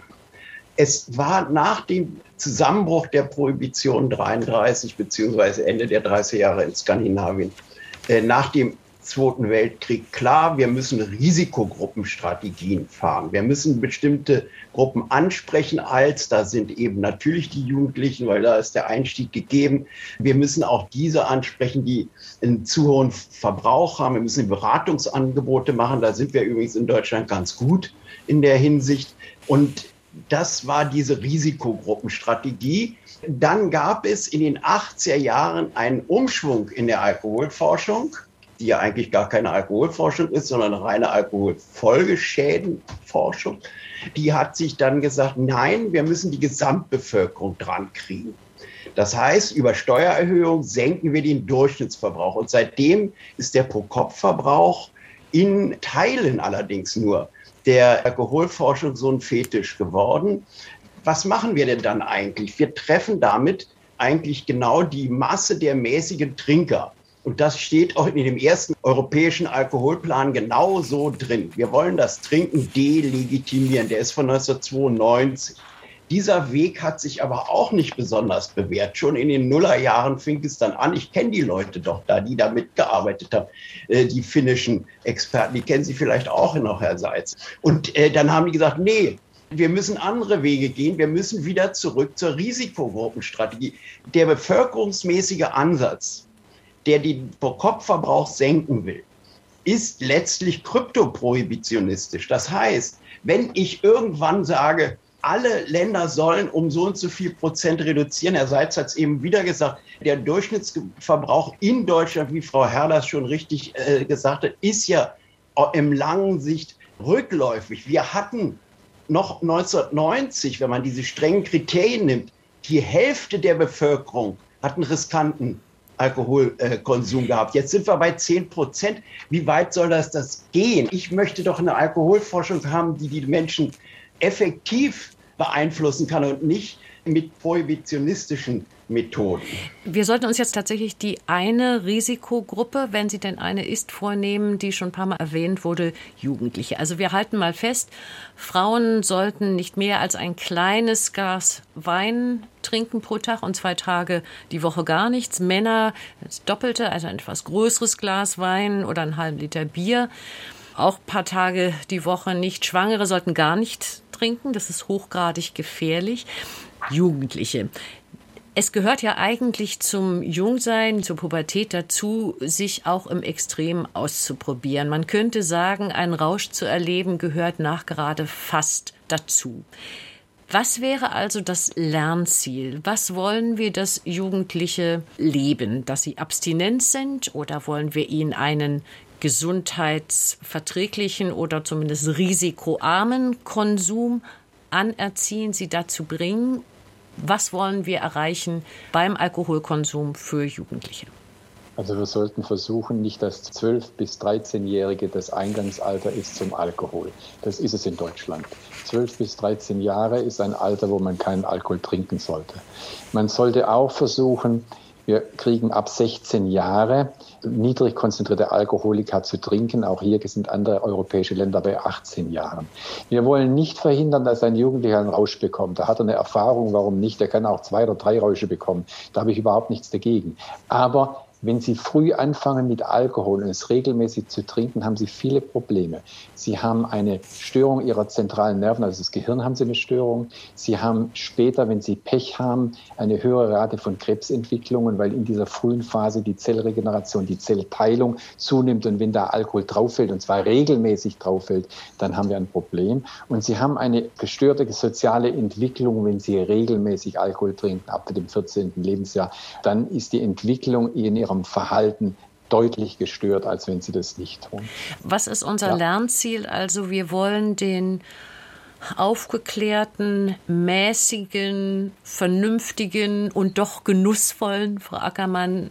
Es war nach dem Zusammenbruch der Prohibition dreiunddreißig beziehungsweise Ende der dreißiger Jahre in Skandinavien, äh, nach dem Zweiten Weltkrieg klar, wir müssen Risikogruppenstrategien fahren. Wir müssen bestimmte Gruppen ansprechen, als da sind eben natürlich die Jugendlichen, weil da ist der Einstieg gegeben. Wir müssen auch diese ansprechen, die einen zu hohen Verbrauch haben. Wir müssen Beratungsangebote machen. Da sind wir übrigens in Deutschland ganz gut in der Hinsicht. Und das war diese Risikogruppenstrategie. Dann gab es in den achtziger Jahren einen Umschwung in der Alkoholforschung, die ja eigentlich gar keine Alkoholforschung ist, sondern eine reine Alkoholfolgeschädenforschung. Die hat sich dann gesagt, nein, wir müssen die Gesamtbevölkerung dran kriegen. Das heißt, über Steuererhöhung senken wir den Durchschnittsverbrauch. Und seitdem ist der Pro-Kopf-Verbrauch in Teilen allerdings nur der Alkoholforschung so ein Fetisch geworden. Was machen wir denn dann eigentlich? Wir treffen damit eigentlich genau die Masse der mäßigen Trinker. Und das steht auch in dem ersten europäischen Alkoholplan genau so drin. Wir wollen das Trinken delegitimieren. Der ist von neunzehnhundertzweiundneunzig. Dieser Weg hat sich aber auch nicht besonders bewährt. Schon in den Nullerjahren fing es dann an. Ich kenne die Leute doch da, die da mitgearbeitet haben, äh, die finnischen Experten. Die kennen Sie vielleicht auch noch, Herr Seitz. Und äh, dann haben die gesagt, nee, wir müssen andere Wege gehen. Wir müssen wieder zurück zur Risikogruppenstrategie. Der bevölkerungsmäßige Ansatz, der den Pro-Kopf-Verbrauch senken will, ist letztlich kryptoprohibitionistisch. Das heißt, wenn ich irgendwann sage, alle Länder sollen um so und so viel Prozent reduzieren, Herr Seitz hat es eben wieder gesagt, der Durchschnittsverbrauch in Deutschland, wie Frau Herr das schon richtig äh, gesagt hat, ist ja im langen Sicht rückläufig. Wir hatten noch neunzehnhundertneunzig, wenn man diese strengen Kriterien nimmt, die Hälfte der Bevölkerung hat einen riskanten Alkoholkonsum gehabt. Jetzt sind wir bei zehn Prozent. Wie weit soll das, das gehen? Ich möchte doch eine Alkoholforschung haben, die die Menschen effektiv beeinflussen kann und nicht mit prohibitionistischen Methoden. Wir sollten uns jetzt tatsächlich die eine Risikogruppe, wenn sie denn eine ist, vornehmen, die schon ein paar Mal erwähnt wurde, Jugendliche. Also wir halten mal fest, Frauen sollten nicht mehr als ein kleines Glas Wein trinken pro Tag und zwei Tage die Woche gar nichts. Männer das Doppelte, also ein etwas größeres Glas Wein oder einen halben Liter Bier. Auch ein paar Tage die Woche nicht. Schwangere sollten gar nicht trinken, das ist hochgradig gefährlich. Jugendliche. Es gehört ja eigentlich zum Jungsein, zur Pubertät dazu, sich auch im Extrem auszuprobieren. Man könnte sagen, einen Rausch zu erleben gehört nachgerade fast dazu. Was wäre also das Lernziel? Was wollen wir, dass Jugendliche leben? Dass sie abstinent sind oder wollen wir ihnen einen gesundheitsverträglichen oder zumindest risikoarmen Konsum anerziehen, sie dazu bringen? Was wollen wir erreichen beim Alkoholkonsum für Jugendliche? Also wir sollten versuchen, nicht dass zwölf- bis dreizehnjährige das Eingangsalter ist zum Alkohol. Das ist es in Deutschland. zwölf bis dreizehn Jahre ist ein Alter, wo man keinen Alkohol trinken sollte. Man sollte auch versuchen, wir kriegen ab sechzehn Jahre niedrig konzentrierte Alkoholika zu trinken. Auch hier sind andere europäische Länder bei achtzehn Jahren. Wir wollen nicht verhindern, dass ein Jugendlicher einen Rausch bekommt. Da hat er eine Erfahrung, warum nicht? Er kann auch zwei oder drei Räusche bekommen. Da habe ich überhaupt nichts dagegen. Aber wenn Sie früh anfangen mit Alkohol und es regelmäßig zu trinken, haben Sie viele Probleme. Sie haben eine Störung Ihrer zentralen Nerven, also das Gehirn haben Sie eine Störung. Sie haben später, wenn Sie Pech haben, eine höhere Rate von Krebsentwicklungen, weil in dieser frühen Phase die Zellregeneration, die Zellteilung zunimmt. Und wenn da Alkohol drauf fällt, und zwar regelmäßig drauf fällt, dann haben wir ein Problem. Und Sie haben eine gestörte soziale Entwicklung, wenn Sie regelmäßig Alkohol trinken, ab dem vierzehnten Lebensjahr. Dann ist die Entwicklung in Ihrer Verhalten deutlich gestört, als wenn sie das nicht tun. Was ist unser ja. Lernziel? Also wir wollen den aufgeklärten, mäßigen, vernünftigen und doch genussvollen, Frau Ackermann,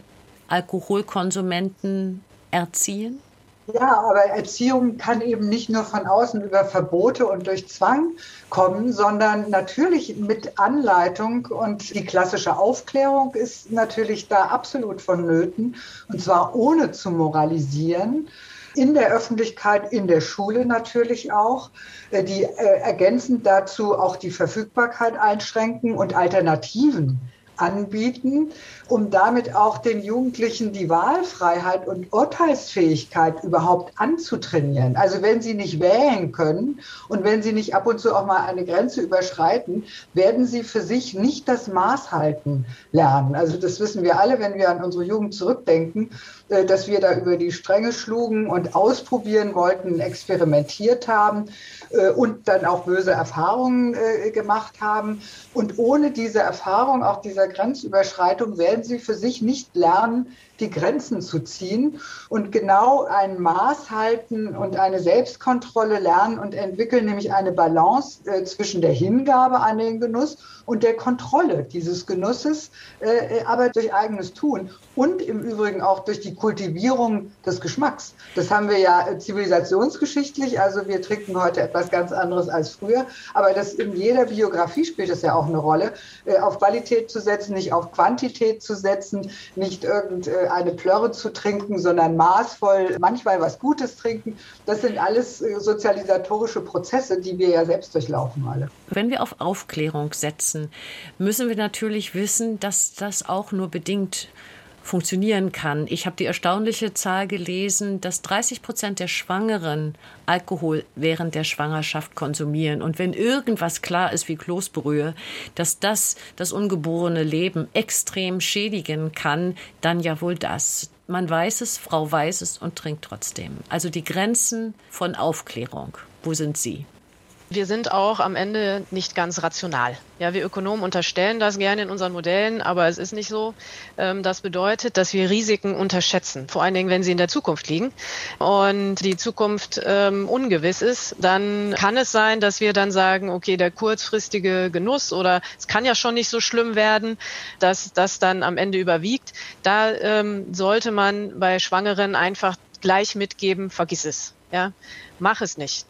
Alkoholkonsumenten erziehen? Ja, aber Erziehung kann eben nicht nur von außen über Verbote und durch Zwang kommen, sondern natürlich mit Anleitung, und die klassische Aufklärung ist natürlich da absolut vonnöten, und zwar ohne zu moralisieren. In der Öffentlichkeit, in der Schule natürlich auch, die äh, ergänzend dazu auch die Verfügbarkeit einschränken und Alternativen anbieten, um damit auch den Jugendlichen die Wahlfreiheit und Urteilsfähigkeit überhaupt anzutrainieren. Also wenn sie nicht wählen können und wenn sie nicht ab und zu auch mal eine Grenze überschreiten, werden sie für sich nicht das Maß halten lernen. Also das wissen wir alle, wenn wir an unsere Jugend zurückdenken, dass wir da über die Stränge schlugen und ausprobieren wollten, experimentiert haben und dann auch böse Erfahrungen gemacht haben. Und ohne diese Erfahrung, auch dieser Grenzüberschreitung, werden sie für sich nicht lernen, die Grenzen zu ziehen und genau ein Maß halten und eine Selbstkontrolle lernen und entwickeln, nämlich eine Balance äh, zwischen der Hingabe an den Genuss und der Kontrolle dieses Genusses, äh, aber durch eigenes Tun und im Übrigen auch durch die Kultivierung des Geschmacks. Das haben wir ja äh, zivilisationsgeschichtlich, also wir trinken heute etwas ganz anderes als früher, aber das in jeder Biografie spielt es ja auch eine Rolle, äh, auf Qualität zu setzen, nicht auf Quantität zu setzen, nicht irgendeine eine Plörre zu trinken, sondern maßvoll, manchmal was Gutes trinken. Das sind alles sozialisatorische Prozesse, die wir ja selbst durchlaufen alle. Wenn wir auf Aufklärung setzen, müssen wir natürlich wissen, dass das auch nur bedingt funktionieren kann. Ich habe die erstaunliche Zahl gelesen, dass dreißig Prozent der Schwangeren Alkohol während der Schwangerschaft konsumieren. Und wenn irgendwas klar ist wie Kloßbrühe, dass das das ungeborene Leben extrem schädigen kann, dann ja wohl das. Man weiß es, Frau weiß es und trinkt trotzdem. Also die Grenzen von Aufklärung, wo sind sie? Wir sind auch am Ende nicht ganz rational. Ja, wir Ökonomen unterstellen das gerne in unseren Modellen, aber es ist nicht so. Das bedeutet, dass wir Risiken unterschätzen, vor allen Dingen, wenn sie in der Zukunft liegen und die Zukunft ähm, ungewiss ist, dann kann es sein, dass wir dann sagen, okay, der kurzfristige Genuss oder es kann ja schon nicht so schlimm werden, dass das dann am Ende überwiegt. Da ähm, sollte man bei Schwangeren einfach gleich mitgeben, vergiss es, ja, mach es nicht.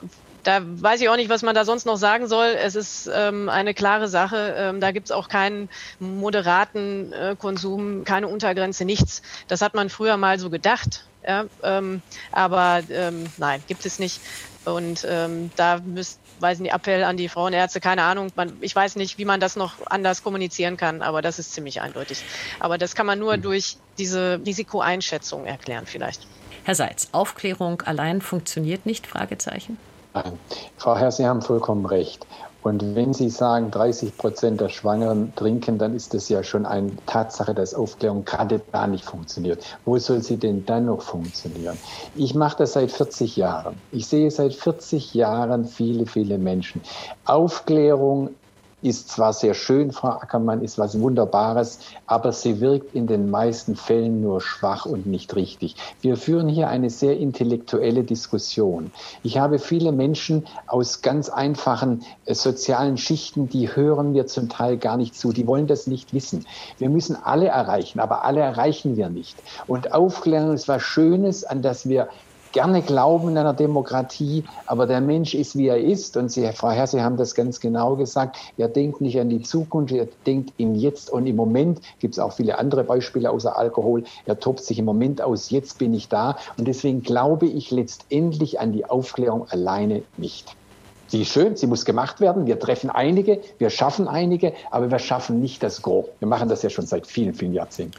Da weiß ich auch nicht, was man da sonst noch sagen soll. Es ist ähm, eine klare Sache. Ähm, da gibt es auch keinen moderaten äh, Konsum, keine Untergrenze, nichts. Das hat man früher mal so gedacht. Ja? Ähm, aber ähm, nein, gibt es nicht. Und ähm, da müsst, weiß nicht, Appell an die Frauenärzte, keine Ahnung. Man, ich weiß nicht, wie man das noch anders kommunizieren kann, aber das ist ziemlich eindeutig. Aber das kann man nur durch diese Risikoeinschätzung erklären vielleicht. Herr Seitz, Aufklärung allein funktioniert nicht? Fragezeichen. Nein. Frau Herr, Sie haben vollkommen recht. Und wenn Sie sagen, dreißig Prozent der Schwangeren trinken, dann ist das ja schon eine Tatsache, dass Aufklärung gerade da nicht funktioniert. Wo soll sie denn dann noch funktionieren? Ich mache das seit vierzig Jahren. Ich sehe seit vierzig Jahren viele, viele Menschen. Aufklärung ist zwar sehr schön, Frau Ackermann, ist was Wunderbares, aber sie wirkt in den meisten Fällen nur schwach und nicht richtig. Wir führen hier eine sehr intellektuelle Diskussion. Ich habe viele Menschen aus ganz einfachen äh, sozialen Schichten, die hören mir zum Teil gar nicht zu, die wollen das nicht wissen. Wir müssen alle erreichen, aber alle erreichen wir nicht. Und Aufklärung ist was Schönes, an das wir gerne glauben in einer Demokratie, aber der Mensch ist, wie er ist. Und Sie, Frau Herr, Sie haben das ganz genau gesagt. Er denkt nicht an die Zukunft, er denkt im Jetzt und im Moment. Gibt es auch viele andere Beispiele außer Alkohol. Er tobt sich im Moment aus, jetzt bin ich da. Und deswegen glaube ich letztendlich an die Aufklärung alleine nicht. Sie ist schön, sie muss gemacht werden. Wir treffen einige, wir schaffen einige, aber wir schaffen nicht das Gros. Wir machen das ja schon seit vielen, vielen Jahrzehnten.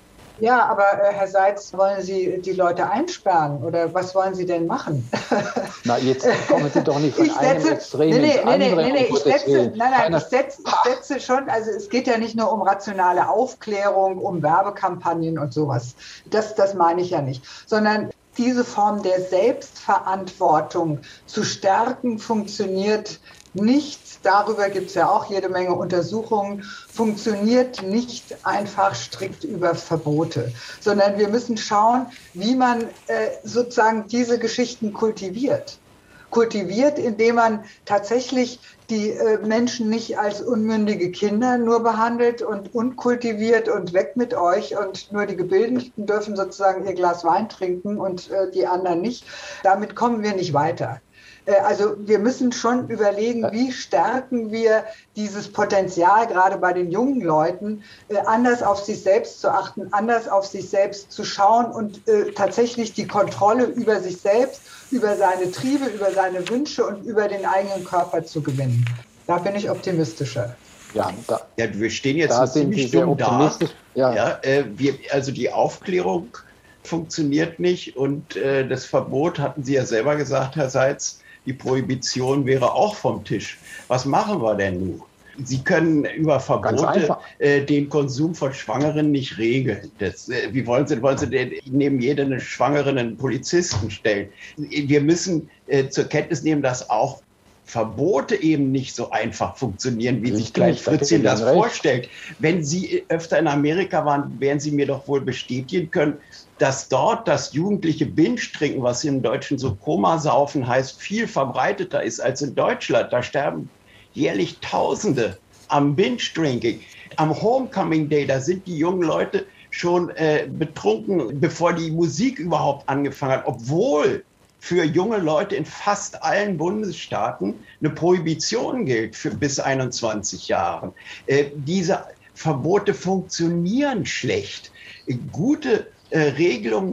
Ja, aber äh, Herr Seitz, wollen Sie die Leute einsperren oder was wollen Sie denn machen? Na, jetzt kommen Sie doch nicht von ich einem setze, Extrem nee, nee, ins andere. Nee, nee, nee, um ich setze, Willen. nein, nein, Keiner, ich setze, ich setze schon, also es geht ja nicht nur um rationale Aufklärung, um Werbekampagnen und sowas. Das, das meine ich ja nicht, sondern diese Form der Selbstverantwortung zu stärken funktioniert nicht. Darüber gibt es ja auch jede Menge Untersuchungen, funktioniert nicht einfach strikt über Verbote, sondern wir müssen schauen, wie man äh, sozusagen diese Geschichten kultiviert. kultiviert, indem man tatsächlich die äh, Menschen nicht als unmündige Kinder nur behandelt und unkultiviert und weg mit euch und nur die Gebildeten dürfen sozusagen ihr Glas Wein trinken und äh, die anderen nicht. Damit kommen wir nicht weiter. Also wir müssen schon überlegen, wie stärken wir dieses Potenzial, gerade bei den jungen Leuten, anders auf sich selbst zu achten, anders auf sich selbst zu schauen und äh, tatsächlich die Kontrolle über sich selbst, über seine Triebe, über seine Wünsche und über den eigenen Körper zu gewinnen. Da bin ich optimistischer. Ja, da, ja wir stehen jetzt da so ziemlich dumm da. Ja. Ja, äh, wir, also die Aufklärung funktioniert nicht und äh, das Verbot, hatten Sie ja selber gesagt, Herr Seitz, die Prohibition wäre auch vom Tisch. Was machen wir denn nun? Sie können über Verbote äh, den Konsum von Schwangeren nicht regeln. Das, äh, wie wollen Sie, wollen Sie den, neben jedem Schwangeren einen Polizisten stellen? Wir müssen äh, zur Kenntnis nehmen, dass auch Verbote eben nicht so einfach funktionieren, wie sich gleich Fritzchen das vorstellt. Wenn Sie öfter in Amerika waren, werden Sie mir doch wohl bestätigen können, dass dort das jugendliche Binge-Trinken, was im Deutschen so Komasaufen heißt, viel verbreiteter ist als in Deutschland. Da sterben jährlich Tausende am Binge-Drinking. Am Homecoming Day, da sind die jungen Leute schon äh, betrunken, bevor die Musik überhaupt angefangen hat, obwohl für junge Leute in fast allen Bundesstaaten eine Prohibition gilt für bis einundzwanzig Jahren. Äh, diese Verbote funktionieren schlecht. Gute Äh, Regelungen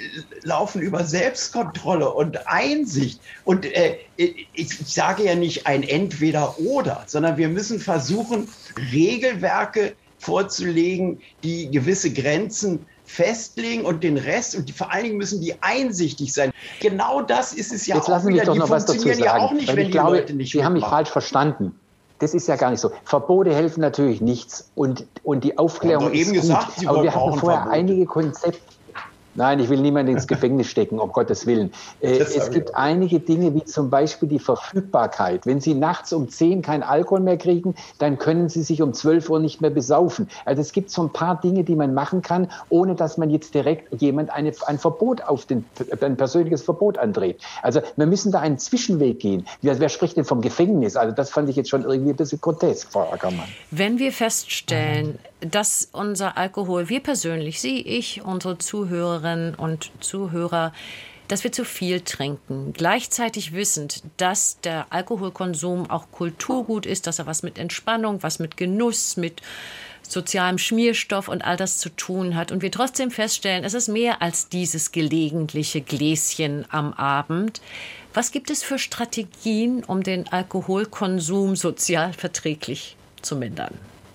laufen über Selbstkontrolle und Einsicht. Und äh, ich, ich sage ja nicht ein Entweder-Oder, sondern wir müssen versuchen, Regelwerke vorzulegen, die gewisse Grenzen festlegen und den Rest, und die, vor allen Dingen müssen die einsichtig sein. Genau das ist es ja Jetzt auch lassen Sie wieder. mich doch Die noch was dazu funktionieren sagen, ja auch nicht, weil wenn ich die glaube, Leute nicht Sie haben mich mitmachen. falsch verstanden. Das ist ja gar nicht so. Verbote helfen natürlich nichts und, und die Aufklärung ist eben gut. gesagt, Sie aber wir hatten brauchen vorher Verbote. einige Konzepte. Nein, ich will niemanden ins Gefängnis stecken, um Gottes Willen. Äh, es gibt einige Dinge, wie zum Beispiel die Verfügbarkeit. Wenn Sie nachts um zehn keinen Alkohol mehr kriegen, dann können Sie sich um zwölf Uhr nicht mehr besaufen. Also es gibt so ein paar Dinge, die man machen kann, ohne dass man jetzt direkt jemand eine, ein Verbot auf den, ein persönliches Verbot andreht. Also wir müssen da einen Zwischenweg gehen. Wer, wer spricht denn vom Gefängnis? Also das fand ich jetzt schon irgendwie ein bisschen grotesk, Frau Ackermann. Wenn wir feststellen, dass unser Alkohol, wir persönlich, Sie, ich, unsere Zuhörerinnen und Zuhörer, dass wir zu viel trinken, gleichzeitig wissend, dass der Alkoholkonsum auch Kulturgut ist, dass er was mit Entspannung, was mit Genuss, mit sozialem Schmierstoff und all das zu tun hat. Und wir trotzdem feststellen, es ist mehr als dieses gelegentliche Gläschen am Abend. Was gibt es für Strategien, um den Alkoholkonsum sozial verträglich zu mindern?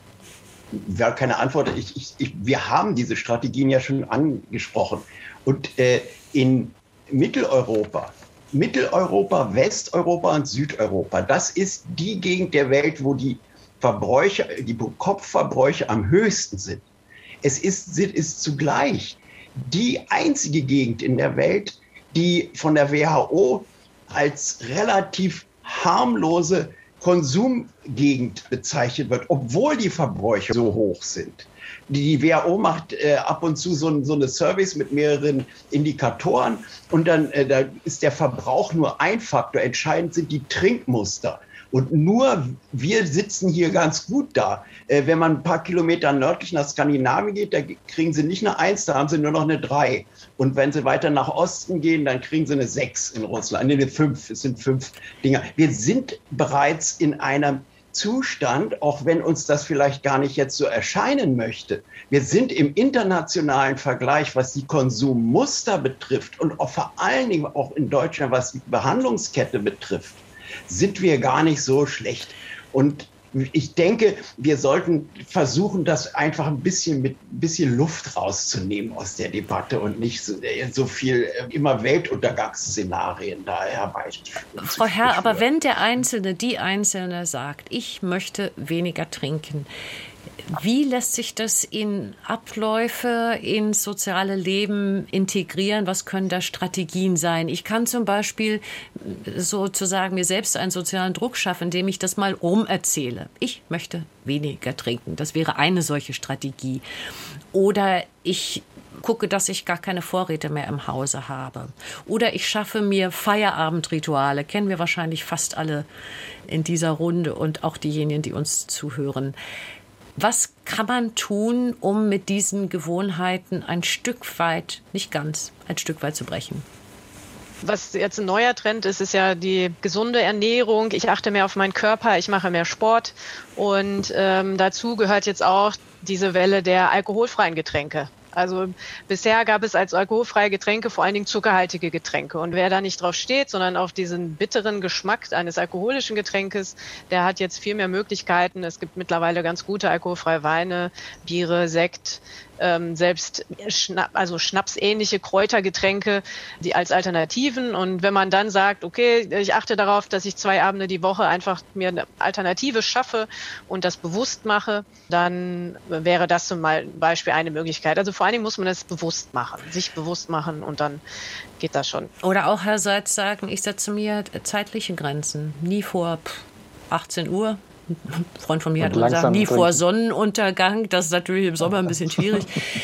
Ja, keine Antwort. Ich, ich, ich, wir haben diese Strategien ja schon angesprochen. Und äh, in Mitteleuropa, Mitteleuropa, Westeuropa und Südeuropa, das ist die Gegend der Welt, wo die Verbräuche, die Kopfverbräuche am höchsten sind. Es ist, ist zugleich die einzige Gegend in der Welt, die von der W H O als relativ harmlose Konsumgegend bezeichnet wird, obwohl die Verbräuche so hoch sind. Die W H O macht äh, ab und zu so, so eine Service mit mehreren Indikatoren und dann äh, da ist der Verbrauch nur ein Faktor. Entscheidend sind die Trinkmuster. Und nur wir sitzen hier ganz gut da. Äh, wenn man ein paar Kilometer nördlich nach Skandinavien geht, da kriegen sie nicht eine Eins, da haben sie nur noch eine Drei. Und wenn sie weiter nach Osten gehen, dann kriegen sie eine Sechs in Russland. Nee, eine Fünf, es sind fünf Dinger. Wir sind bereits in einem Zustand, auch wenn uns das vielleicht gar nicht jetzt so erscheinen möchte. Wir sind im internationalen Vergleich, was die Konsummuster betrifft und auch vor allen Dingen auch in Deutschland, was die Behandlungskette betrifft, sind wir gar nicht so schlecht. Und ich denke, wir sollten versuchen, das einfach ein bisschen mit ein bisschen Luft rauszunehmen aus der Debatte und nicht so, so viel immer Weltuntergangsszenarien da herbeizuführen. Frau Herr, aber wenn der Einzelne, die Einzelne sagt, ich möchte weniger trinken, wie lässt sich das in Abläufe, ins soziale Leben integrieren? Was können da Strategien sein? Ich kann zum Beispiel sozusagen mir selbst einen sozialen Druck schaffen, indem ich das mal rumerzähle. Ich möchte weniger trinken. Das wäre eine solche Strategie. Oder ich gucke, dass ich gar keine Vorräte mehr im Hause habe. Oder ich schaffe mir Feierabendrituale, kennen wir wahrscheinlich fast alle in dieser Runde und auch diejenigen, die uns zuhören. Was kann man tun, um mit diesen Gewohnheiten ein Stück weit, nicht ganz, ein Stück weit zu brechen? Was jetzt ein neuer Trend ist, ist ja die gesunde Ernährung. Ich achte mehr auf meinen Körper, ich mache mehr Sport. Und ähm, dazu gehört jetzt auch diese Welle der alkoholfreien Getränke. Also bisher gab es als alkoholfreie Getränke vor allen Dingen zuckerhaltige Getränke. Und wer da nicht drauf steht, sondern auf diesen bitteren Geschmack eines alkoholischen Getränkes, der hat jetzt viel mehr Möglichkeiten. Es gibt mittlerweile ganz gute alkoholfreie Weine, Biere, Sekt, ähm, selbst Schnapp, also schnapsähnliche Kräutergetränke, die als Alternativen. Und wenn man dann sagt, okay, ich achte darauf, dass ich zwei Abende die Woche einfach mir eine Alternative schaffe und das bewusst mache, dann wäre das zum Beispiel eine Möglichkeit. Also vor allen Dingen muss man das bewusst machen, sich bewusst machen und dann geht das schon. Oder auch Herr Seitz sagen, ich setze mir zeitliche Grenzen. Nie vor achtzehn Uhr. Ein Freund von mir hat gesagt, nie vor Sonnenuntergang. Das ist natürlich im Sommer ein bisschen schwierig.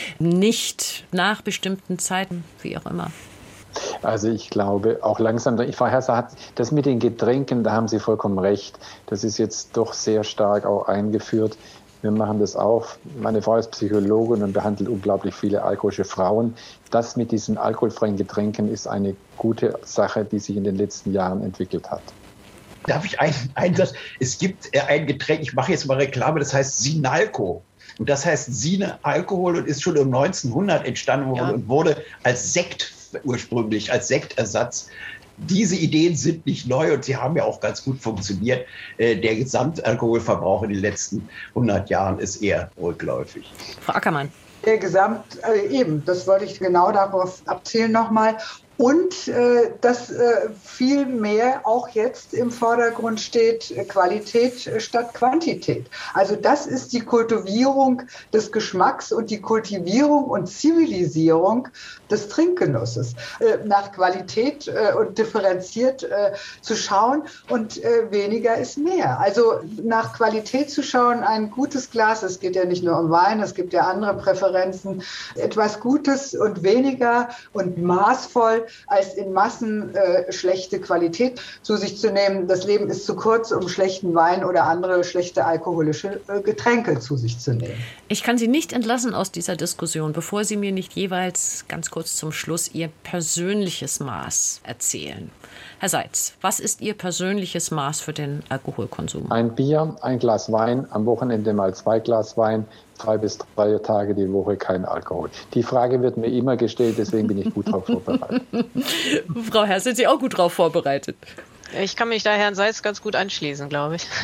Nicht nach bestimmten Zeiten, wie auch immer. Also ich glaube, auch langsam, Frau Herser hat das mit den Getränken, da haben Sie vollkommen recht. Das ist jetzt doch sehr stark auch eingeführt. Wir machen das auch. Meine Frau ist Psychologin und behandelt unglaublich viele alkoholische Frauen. Das mit diesen alkoholfreien Getränken ist eine gute Sache, die sich in den letzten Jahren entwickelt hat. Darf ich einen Einsatz? Es gibt ein Getränk, ich mache jetzt mal Reklame, das heißt Sinalco. Und das heißt Sine Alkohol und ist schon um neunzehnhundert entstanden ja. und wurde als Sekt ursprünglich, als Sektersatz. Diese Ideen sind nicht neu und sie haben ja auch ganz gut funktioniert. Der Gesamtalkoholverbrauch in den letzten hundert Jahren ist eher rückläufig. Frau Ackermann. Der Gesamt, äh, eben, das wollte ich genau darauf abzielen nochmal. Und äh, dass äh, viel mehr auch jetzt im Vordergrund steht, äh, Qualität äh, statt Quantität. Also das ist die Kultivierung des Geschmacks und die Kultivierung und Zivilisierung des Trinkgenusses. Äh, nach Qualität äh, und differenziert äh, zu schauen und äh, weniger ist mehr. Also nach Qualität zu schauen, ein gutes Glas, es geht ja nicht nur um Wein, es gibt ja andere Präferenzen, etwas Gutes und weniger und maßvoll als in Massen äh, schlechte Qualität zu sich zu nehmen. Das Leben ist zu kurz, um schlechten Wein oder andere schlechte alkoholische äh, Getränke zu sich zu nehmen. Ich kann Sie nicht entlassen aus dieser Diskussion, bevor Sie mir nicht jeweils ganz kurz zum Schluss Ihr persönliches Maß erzählen. Herr Seitz, was ist Ihr persönliches Maß für den Alkoholkonsum? Ein Bier, ein Glas Wein, am Wochenende mal zwei Glas Wein, zwei bis drei Tage die Woche kein Alkohol. Die Frage wird mir immer gestellt, deswegen bin ich gut darauf vorbereitet. Frau Herr, sind Sie auch gut darauf vorbereitet? Ich kann mich da Herrn Seitz ganz gut anschließen, glaube ich.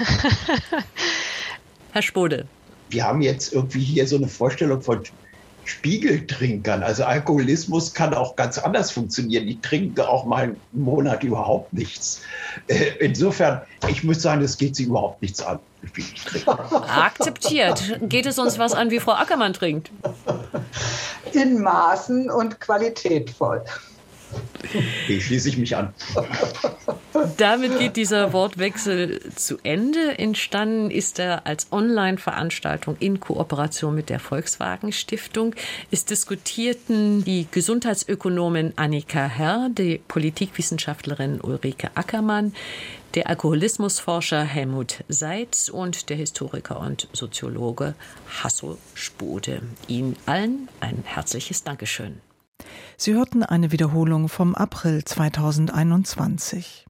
Herr Spode. Wir haben jetzt irgendwie hier so eine Vorstellung von Spiegeltrinkern. Also Alkoholismus kann auch ganz anders funktionieren. Die trinken auch mal einen Monat überhaupt nichts. Insofern, ich muss sagen, das geht sie überhaupt nichts an. Akzeptiert. Geht es uns was an, wie Frau Ackermann trinkt? In Maßen und qualitätvoll. Hier schließe ich mich an. Damit geht dieser Wortwechsel zu Ende. Entstanden ist er als Online-Veranstaltung in Kooperation mit der Volkswagen Stiftung. Es diskutierten die Gesundheitsökonomin Annika Herr, die Politikwissenschaftlerin Ulrike Ackermann, der Alkoholismusforscher Helmut Seitz und der Historiker und Soziologe Hasso Spode. Ihnen allen ein herzliches Dankeschön. Sie hörten eine Wiederholung vom April zweitausendeinundzwanzig.